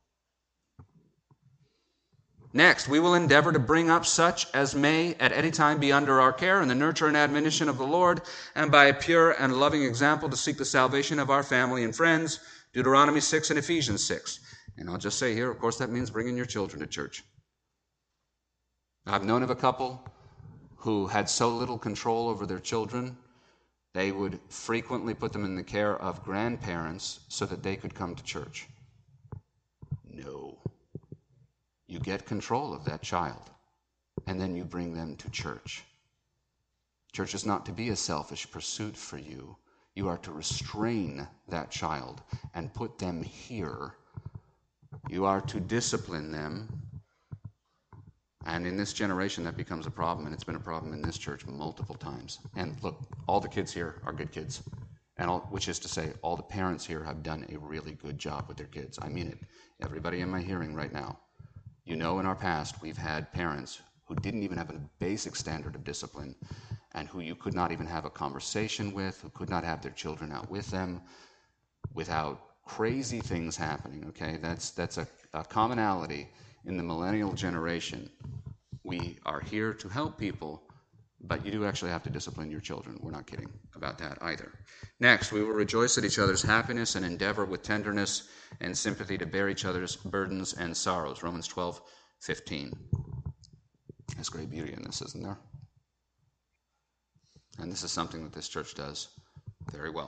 Next, we will endeavor to bring up such as may at any time be under our care in the nurture and admonition of the Lord, and by a pure and loving example to seek the salvation of our family and friends. Deuteronomy 6 and Ephesians 6. And I'll just say here, of course, that means bringing your children to church. I've known of a couple who had so little control over their children, they would frequently put them in the care of grandparents so that they could come to church. No. You get control of that child, and then you bring them to church. Church is not to be a selfish pursuit for you. You are to restrain that child and put them here. You are to discipline them. And in this generation, that becomes a problem, and it's been a problem in this church multiple times. And look, all the kids here are good kids, which is to say, all the parents here have done a really good job with their kids. I mean it. Everybody in my hearing right now, you know, in our past, we've had parents who didn't even have a basic standard of discipline, and who you could not even have a conversation with, who could not have their children out with them without crazy things happening, okay? That's a commonality in the millennial generation. We are here to help people, but you do actually have to discipline your children. We're not kidding about that either. Next, we will rejoice at each other's happiness and endeavor with tenderness and sympathy to bear each other's burdens and sorrows. Romans 12:15. There's great beauty in this, isn't there? And this is something that this church does very well.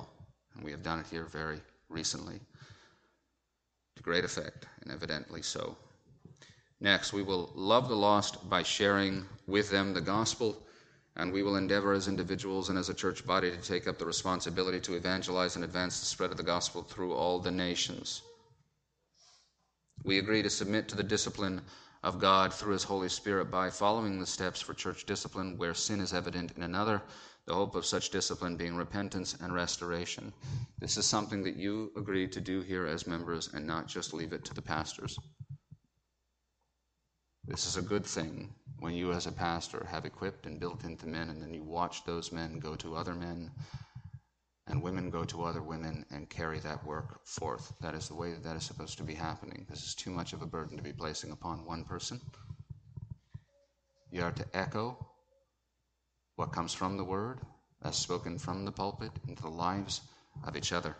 And we have done it here very recently to great effect, and evidently so. Next, we will love the lost by sharing with them the gospel, and we will endeavor as individuals and as a church body to take up the responsibility to evangelize and advance the spread of the gospel through all the nations. We agree to submit to the discipline of God through His Holy Spirit by following the steps for church discipline where sin is evident in another, the hope of such discipline being repentance and restoration. This is something that you agree to do here as members and not just leave it to the pastors. This is a good thing when you as a pastor have equipped and built into men, and then you watch those men go to other men and women go to other women and carry that work forth. That is the way that is supposed to be happening. This is too much of a burden to be placing upon one person. You are to echo what comes from the Word, as spoken from the pulpit, into the lives of each other.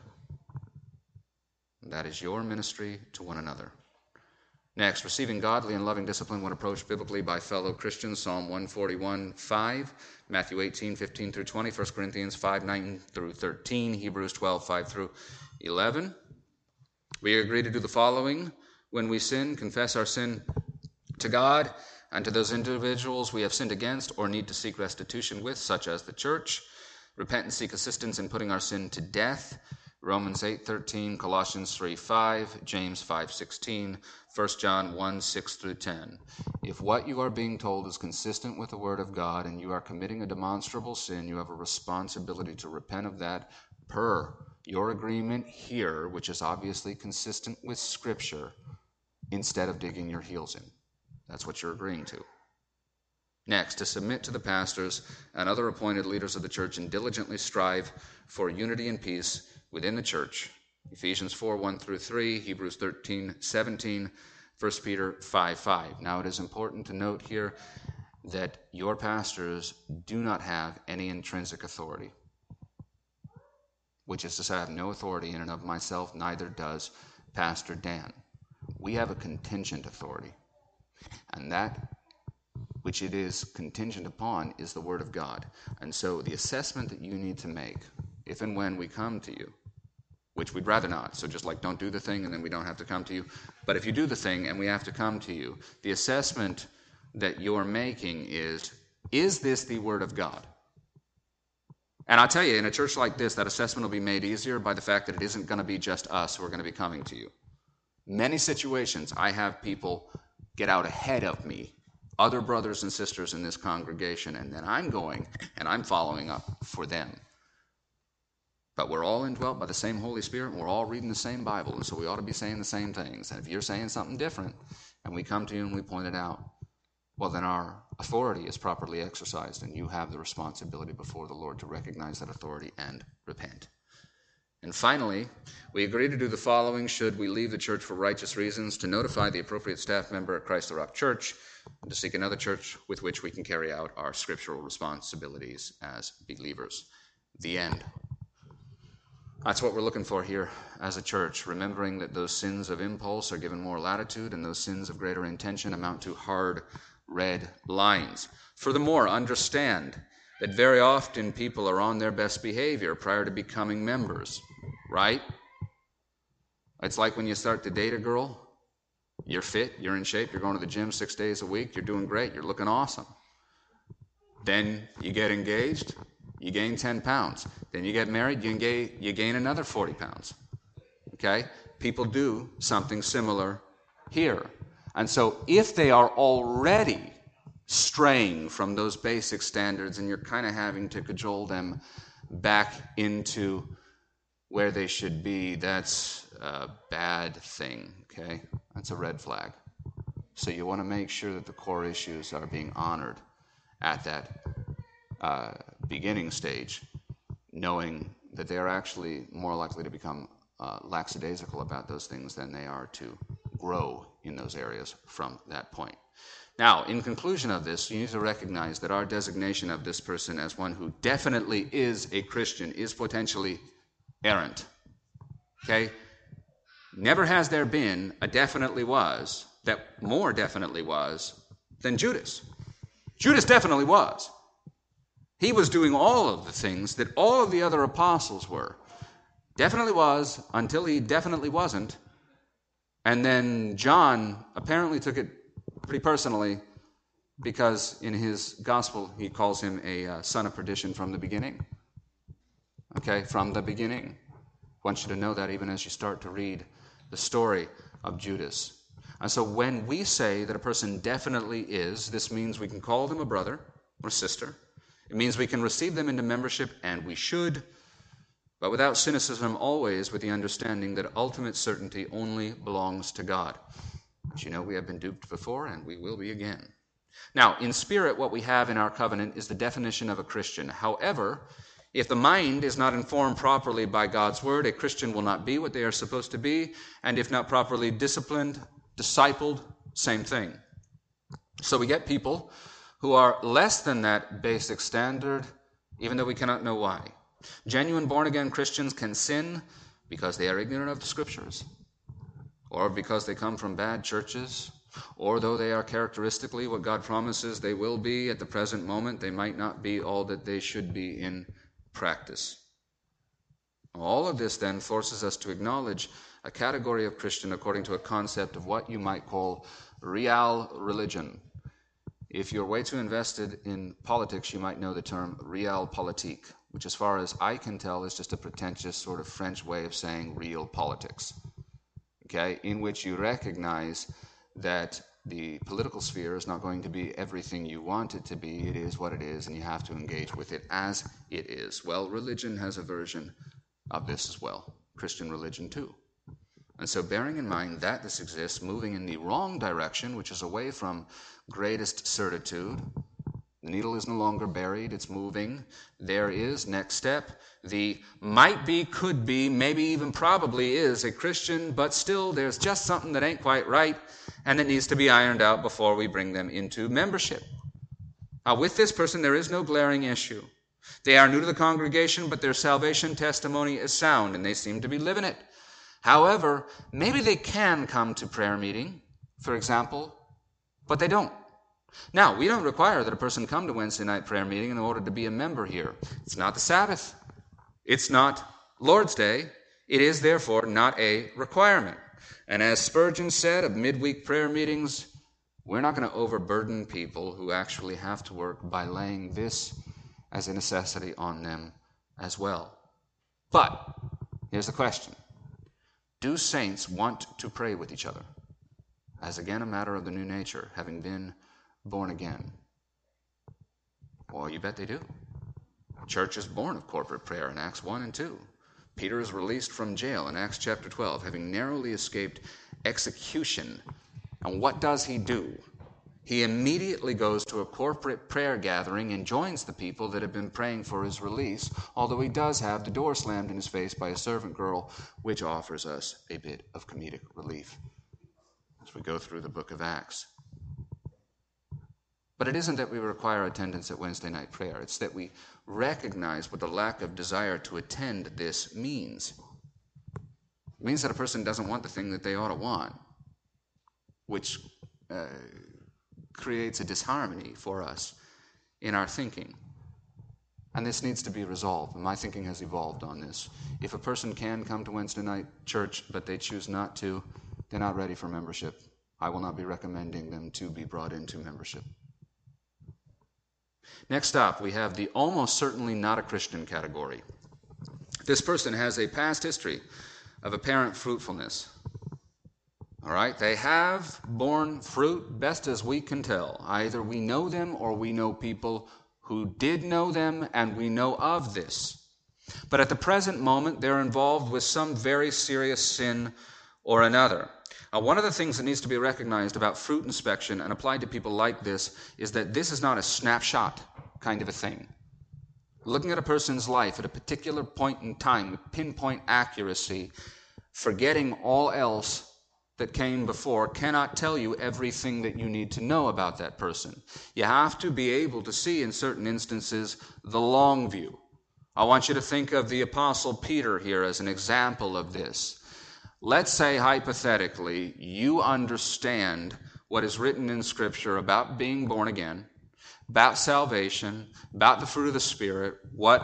That is your ministry to one another. Next, receiving godly and loving discipline when approached biblically by fellow Christians, Psalm 141:5, Matthew 18:15-20, 1 Corinthians 5:9-13, Hebrews 12:5-11. We agree to do the following when we sin: confess our sin to God and to those individuals we have sinned against or need to seek restitution with, such as the church. Repent and seek assistance in putting our sin to death, Romans 8:13, Colossians 3:5, James 5:16, 1 John 1:6-10. If what you are being told is consistent with the Word of God and you are committing a demonstrable sin, you have a responsibility to repent of that per your agreement here, which is obviously consistent with Scripture, instead of digging your heels in. That's what you're agreeing to. Next, to submit to the pastors and other appointed leaders of the church and diligently strive for unity and peace within the church. Ephesians 4:1-3, Hebrews 13:17, 1 Peter 5:5. Now it is important to note here that your pastors do not have any intrinsic authority, which is to say I have no authority in and of myself, neither does Pastor Dan. We have a contingent authority, and that which it is contingent upon is the Word of God. And so the assessment that you need to make, if and when we come to you, which we'd rather not, so just like don't do the thing and then we don't have to come to you, but if you do the thing and we have to come to you, the assessment that you're making is this the Word of God? And I'll tell you, in a church like this, that assessment will be made easier by the fact that it isn't going to be just us who are going to be coming to you. Many situations, I have people get out ahead of me, other brothers and sisters in this congregation, and then I'm going and I'm following up for them. But we're all indwelt by the same Holy Spirit, and we're all reading the same Bible, and so we ought to be saying the same things. And if you're saying something different, and we come to you and we point it out, well, then our authority is properly exercised, and you have the responsibility before the Lord to recognize that authority and repent. And finally, we agree to do the following should we leave the church for righteous reasons: to notify the appropriate staff member at Christ the Rock Church, and to seek another church with which we can carry out our scriptural responsibilities as believers. The end. That's what we're looking for here as a church, remembering that those sins of impulse are given more latitude, and those sins of greater intention amount to hard red lines. Furthermore, understand that very often people are on their best behavior prior to becoming members, right? It's like when you start to date a girl, you're fit, you're in shape, you're going to the gym 6 days a week, you're doing great, you're looking awesome. Then you get engaged, you gain 10 pounds. Then you get married, you gain another 40 pounds. Okay? People do something similar here. And so if they are already straying from those basic standards and you're kind of having to cajole them back into where they should be, that's a bad thing, okay? That's a red flag. So you want to make sure that the core issues are being honored at that beginning stage, knowing that they are actually more likely to become lackadaisical about those things than they are to grow in those areas from that point. Now, in conclusion of this, you need to recognize that our designation of this person as one who definitely is a Christian is potentially errant. Okay? Never has there been a definitely was that more definitely was than Judas. Judas definitely was. He was doing all of the things that all of the other apostles were. Definitely was until he definitely wasn't. And then John apparently took it pretty personally because in his gospel he calls him a son of perdition from the beginning. Okay, from the beginning. I want you to know that even as you start to read the story of Judas. And so when we say that a person definitely is, this means we can call them a brother or sister. It means we can receive them into membership, and we should, but without cynicism, always with the understanding that ultimate certainty only belongs to God. As you know, we have been duped before, and we will be again. Now, in spirit, what we have in our covenant is the definition of a Christian. However, if the mind is not informed properly by God's word, a Christian will not be what they are supposed to be, and if not properly disciplined, discipled, same thing. So we get people who are less than that basic standard, even though we cannot know why. Genuine born-again Christians can sin because they are ignorant of the Scriptures, or because they come from bad churches, or though they are characteristically what God promises they will be at the present moment, they might not be all that they should be in practice. All of this then forces us to acknowledge a category of Christian according to a concept of what you might call real religion. If you're way too invested in politics, you might know the term realpolitik, which as far as I can tell is just a pretentious sort of French way of saying real politics, okay, in which you recognize that the political sphere is not going to be everything you want it to be. It is what it is, and you have to engage with it as it is. Well, religion has a version of this as well, Christian religion too. And so bearing in mind that this exists, moving in the wrong direction, which is away from greatest certitude, the needle is no longer buried, it's moving. There is, next step, the might be, could be, maybe even probably is a Christian, but still there's just something that ain't quite right, and it needs to be ironed out before we bring them into membership. Now, with this person, there is no glaring issue. They are new to the congregation, but their salvation testimony is sound, and they seem to be living it. However, maybe they can come to prayer meeting, for example, but they don't. Now, we don't require that a person come to Wednesday night prayer meeting in order to be a member here. It's not the Sabbath. It's not Lord's Day. It is, therefore, not a requirement. And as Spurgeon said of midweek prayer meetings, we're not going to overburden people who actually have to work by laying this as a necessity on them as well. But here's the question. Do saints want to pray with each other? As again a matter of the new nature, having been born again. Well, you bet they do. The church is born of corporate prayer in Acts 1 and 2. Peter is released from jail in Acts chapter 12, having narrowly escaped execution. And what does he do? He immediately goes to a corporate prayer gathering and joins the people that have been praying for his release, although he does have the door slammed in his face by a servant girl, which offers us a bit of comedic relief as we go through the book of Acts. But it isn't that we require attendance at Wednesday night prayer. It's that we recognize what the lack of desire to attend this means. It means that a person doesn't want the thing that they ought to want, which creates a disharmony for us in our thinking. And this needs to be resolved. My thinking has evolved on this. If a person can come to Wednesday night church, but they choose not to, they're not ready for membership. I will not be recommending them to be brought into membership. Next up, we have the almost certainly not a Christian category. This person has a past history of apparent fruitfulness. All right, they have borne fruit best as we can tell. Either we know them or we know people who did know them, and we know of this. But at the present moment, they're involved with some very serious sin or another. One of the things that needs to be recognized about fruit inspection and applied to people like this is that this is not a snapshot kind of a thing. Looking at a person's life at a particular point in time with pinpoint accuracy, forgetting all else that came before, cannot tell you everything that you need to know about that person. You have to be able to see in certain instances the long view. I want you to think of the Apostle Peter here as an example of this. Let's say hypothetically you understand what is written in Scripture about being born again, about salvation, about the fruit of the Spirit, what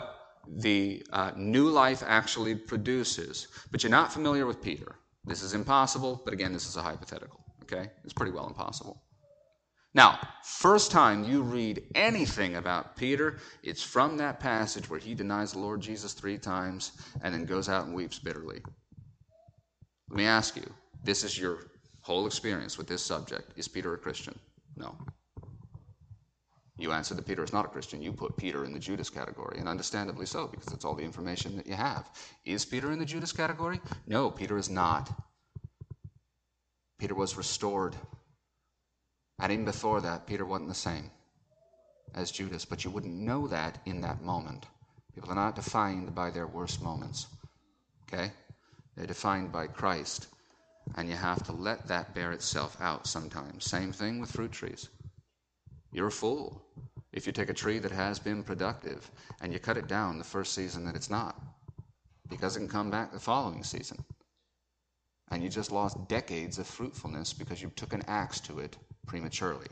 the new life actually produces. But you're not familiar with Peter. This is impossible, but again, this is a hypothetical. Okay? It's pretty well impossible. Now, first time you read anything about Peter, it's from that passage where he denies the Lord Jesus 3 times and then goes out and weeps bitterly. Let me ask you, this is your whole experience with this subject. Is Peter a Christian? No. You answered that Peter is not a Christian. You put Peter in the Judas category, and understandably so, because that's all the information that you have. Is Peter in the Judas category? No, Peter is not. Peter was restored. And even before that, Peter wasn't the same as Judas, but you wouldn't know that in that moment. People are not defined by their worst moments, okay? They're defined by Christ, and you have to let that bear itself out sometimes. Same thing with fruit trees. You're a fool if you take a tree that has been productive and you cut it down the first season that it's not, because it can come back the following season. And you just lost decades of fruitfulness because you took an axe to it prematurely.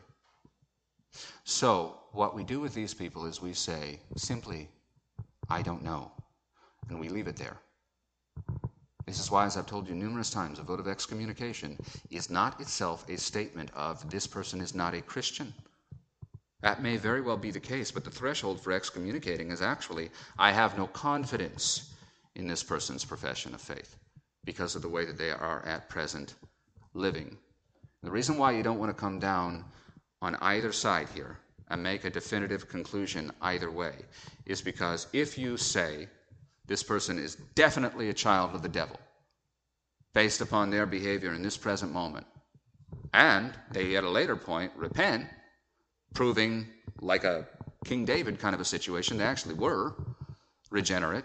So what we do with these people is we say simply, I don't know, and we leave it there. This is why, as I've told you numerous times, a vote of excommunication is not itself a statement of this person is not a Christian. That may very well be the case, but the threshold for excommunicating is actually, I have no confidence in this person's profession of faith because of the way that they are at present living. The reason why you don't want to come down on either side here and make a definitive conclusion either way is because if you say this person is definitely a child of the devil based upon their behavior in this present moment, and they at a later point repent, proving like a King David kind of a situation, they actually were regenerate.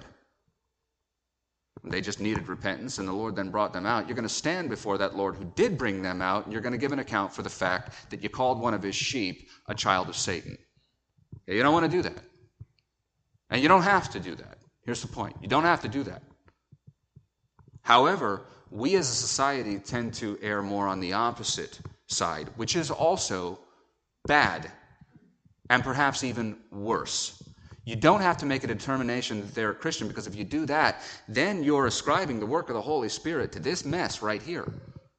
They just needed repentance, and the Lord then brought them out. You're going to stand before that Lord who did bring them out, and you're going to give an account for the fact that you called one of his sheep a child of Satan. Okay, you don't want to do that. And you don't have to do that. Here's the point. You don't have to do that. However, we as a society tend to err more on the opposite side, which is also bad and perhaps even worse. You don't have to make a determination that they're a Christian, because if you do that, then you're ascribing the work of the Holy Spirit to this mess right here.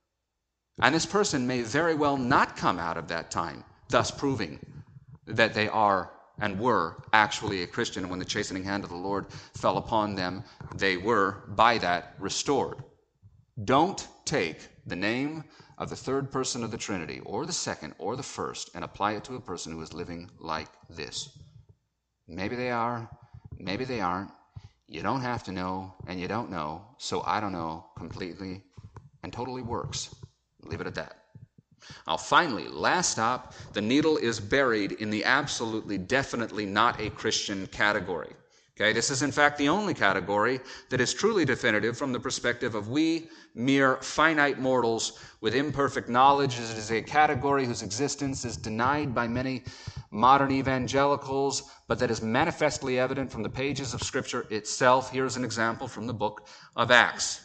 And this person may very well not come out of that time, thus proving that they are and were actually a Christian. And when the chastening hand of the Lord fell upon them, they were, by that, restored. Don't take the name of the third person of the Trinity, or the second, or the first, and apply it to a person who is living like this. Maybe they are, maybe they aren't. You don't have to know, and you don't know, so I don't know completely and totally works. Leave it at that. Now finally, last stop, the needle is buried in the absolutely, definitely not a Christian category. Okay, this is in fact the only category that is truly definitive from the perspective of we mere finite mortals with imperfect knowledge. It is a category whose existence is denied by many modern evangelicals, but that is manifestly evident from the pages of Scripture itself. Here's an example from the book of Acts.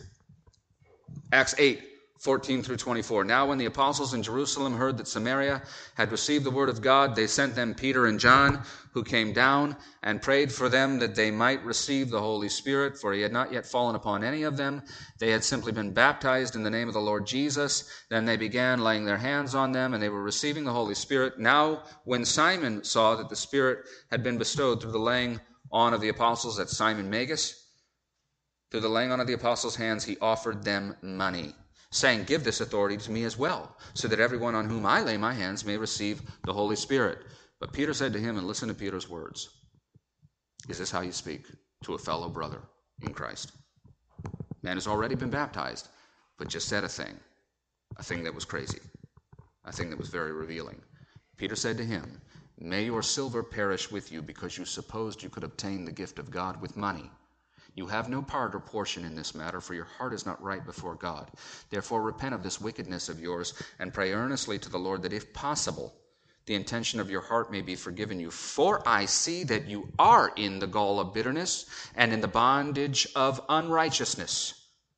Acts 8:14 through 24. Now when the apostles in Jerusalem heard that Samaria had received the word of God, they sent them Peter and John, who came down and prayed for them that they might receive the Holy Spirit, for he had not yet fallen upon any of them. They had simply been baptized in the name of the Lord Jesus. Then they began laying their hands on them, and they were receiving the Holy Spirit. Now when Simon saw that the Spirit had been bestowed through the laying on of the apostles at Simon Magus, through the laying on of the apostles' hands, he offered them money, saying, give this authority to me as well, so that everyone on whom I lay my hands may receive the Holy Spirit. But Peter said to him, and listen to Peter's words, is this how you speak to a fellow brother in Christ? Man has already been baptized, but just said a thing that was crazy, a thing that was very revealing. Peter said to him, may your silver perish with you, because you supposed you could obtain the gift of God with money. You have no part or portion in this matter, for your heart is not right before God. Therefore repent of this wickedness of yours, and pray earnestly to the Lord that, if possible, the intention of your heart may be forgiven you. For I see that you are in the gall of bitterness, and in the bondage of unrighteousness.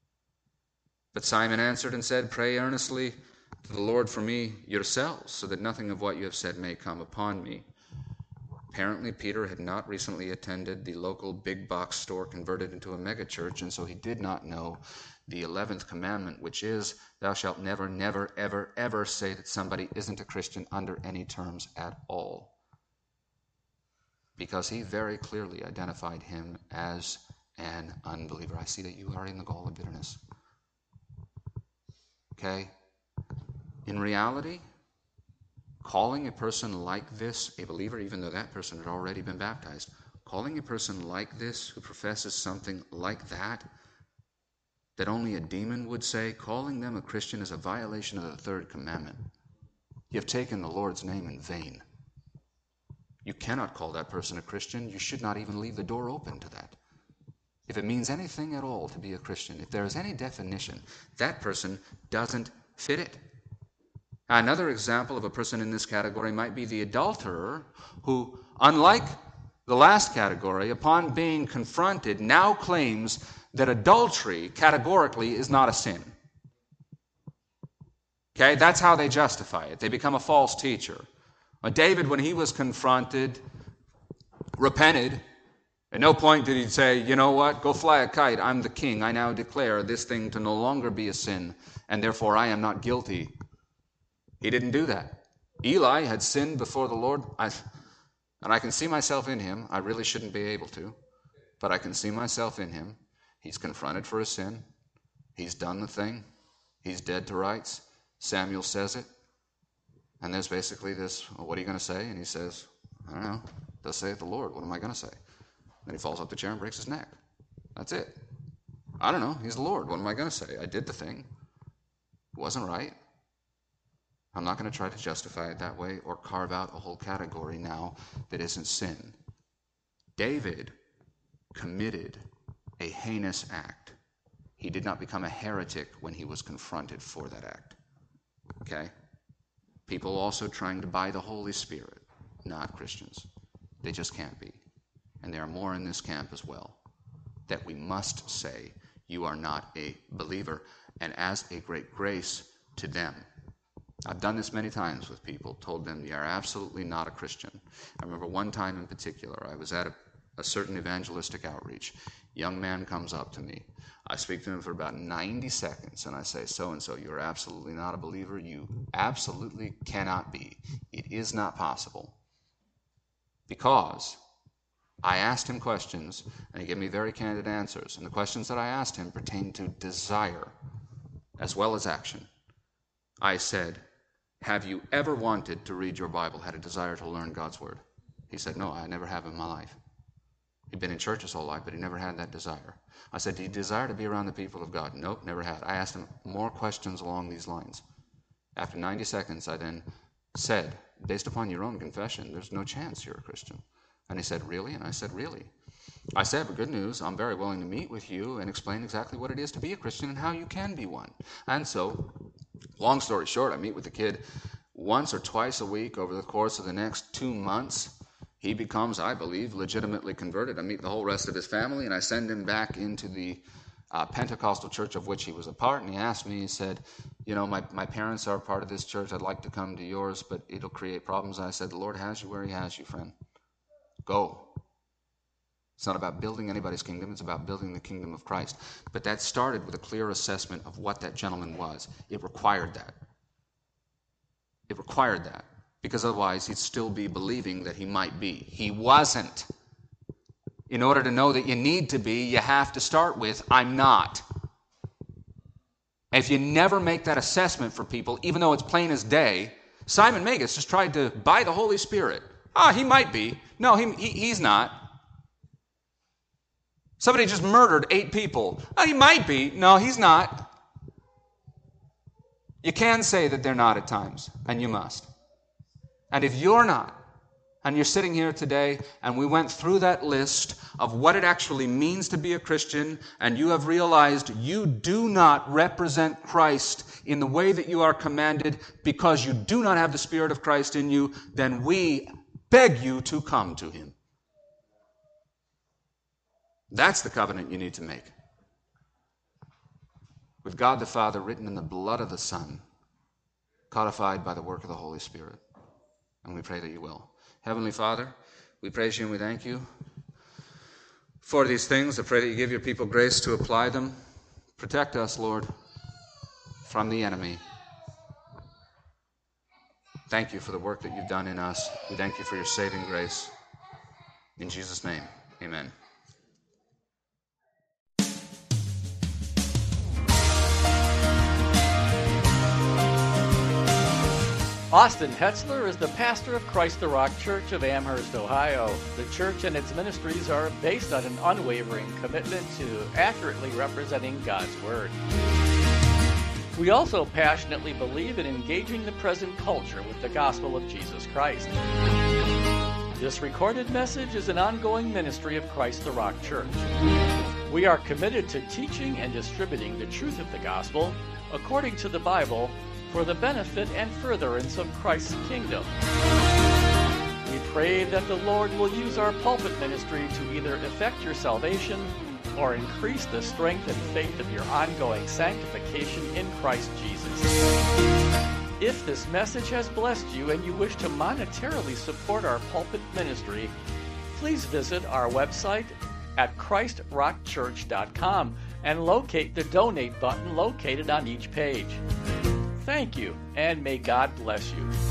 But Simon answered and said, pray earnestly to the Lord for me yourselves, so that nothing of what you have said may come upon me. Apparently, Peter had not recently attended the local big box store converted into a megachurch, and so he did not know the 11th commandment, which is, thou shalt never, never, ever, ever say that somebody isn't a Christian under any terms at all. Because he very clearly identified him as an unbeliever. I see that you are in the gall of bitterness. Okay? In reality, calling a person like this a believer, even though that person had already been baptized, calling a person like this who professes something like that only a demon would say, calling them a Christian is a violation of the third commandment. You have taken the Lord's name in vain. You cannot call that person a Christian. You should not even leave the door open to that. If it means anything at all to be a Christian, if there is any definition, that person doesn't fit it. Another example of a person in this category might be the adulterer who, unlike the last category, upon being confronted, now claims that adultery categorically is not a sin. Okay, that's how they justify it. They become a false teacher. David, when he was confronted, repented. At no point did he say, you know what, go fly a kite. I'm the king. I now declare this thing to no longer be a sin, and therefore I am not guilty. He didn't do that. Eli had sinned before the Lord, and I can see myself in him. I really shouldn't be able to, but I can see myself in him. He's confronted for a sin. He's done the thing. He's dead to rights. Samuel says it. And there's basically this, well, what are you going to say? And he says, I don't know. Thus saith the Lord. What am I going to say? Then he falls off the chair and breaks his neck. That's it. I don't know. He's the Lord. What am I going to say? I did the thing. It wasn't right. I'm not going to try to justify it that way or carve out a whole category now that isn't sin. David committed a heinous act. He did not become a heretic when he was confronted for that act. Okay? People also trying to buy the Holy Spirit, not Christians. They just can't be. And there are more in this camp as well, that we must say, you are not a believer, and as a great grace to them. I've done this many times with people, told them you are absolutely not a Christian. I remember one time in particular, I was at a certain evangelistic outreach. Young man comes up to me. I speak to him for about 90 seconds, and I say, so-and-so, you're absolutely not a believer. You absolutely cannot be. It is not possible. Because I asked him questions, and he gave me very candid answers. And the questions that I asked him pertained to desire as well as action. I said, have you ever wanted to read your Bible, had a desire to learn God's Word? He said, no, I never have in my life. He'd been in church his whole life, but he never had that desire. I said, do you desire to be around the people of God? Nope, never had. I asked him more questions along these lines. After 90 seconds, I then said, based upon your own confession, there's no chance you're a Christian. And he said, really? And I said, really? I said, but good news, I'm very willing to meet with you and explain exactly what it is to be a Christian and how you can be one. And so, long story short, I meet with the kid once or twice a week over the course of the next 2 months. He becomes, I believe, legitimately converted. I meet the whole rest of his family, and I send him back into the Pentecostal church of which he was a part. And he asked me, he said, you know, my parents are part of this church. I'd like to come to yours, but it'll create problems. And I said, the Lord has you where he has you, friend. Go. It's not about building anybody's kingdom. It's about building the kingdom of Christ. But that started with a clear assessment of what that gentleman was. It required that. It required that. Because otherwise he'd still be believing that he might be. He wasn't. In order to know that you need to be, you have to start with, I'm not. And if you never make that assessment for people, even though it's plain as day, Simon Magus just tried to buy the Holy Spirit. He might be. No, he's not. Somebody just murdered 8 people. He might be. No, he's not. You can say that they're not at times, and you must. And if you're not, and you're sitting here today, and we went through that list of what it actually means to be a Christian, and you have realized you do not represent Christ in the way that you are commanded because you do not have the Spirit of Christ in you, then we beg you to come to him. That's the covenant you need to make. With God the Father written in the blood of the Son, codified by the work of the Holy Spirit. And we pray that you will. Heavenly Father, We praise you and we thank you for these things. I pray that you give your people grace to apply them. Protect us, Lord, from the enemy. Thank you for the work that you've done in us. We thank you for your saving grace. In Jesus' name, amen. Austin Hetzler is the pastor of Christ the Rock Church of Amherst, Ohio. The church and its ministries are based on an unwavering commitment to accurately representing God's Word. We also passionately believe in engaging the present culture with the gospel of Jesus Christ. This recorded message is an ongoing ministry of Christ the Rock Church. We are committed to teaching and distributing the truth of the gospel according to the Bible for the benefit and furtherance of Christ's kingdom. We pray that the Lord will use our pulpit ministry to either effect your salvation or increase the strength and faith of your ongoing sanctification in Christ Jesus. If this message has blessed you and you wish to monetarily support our pulpit ministry, please visit our website at ChristRockChurch.com and locate the donate button located on each page. Thank you, and may God bless you.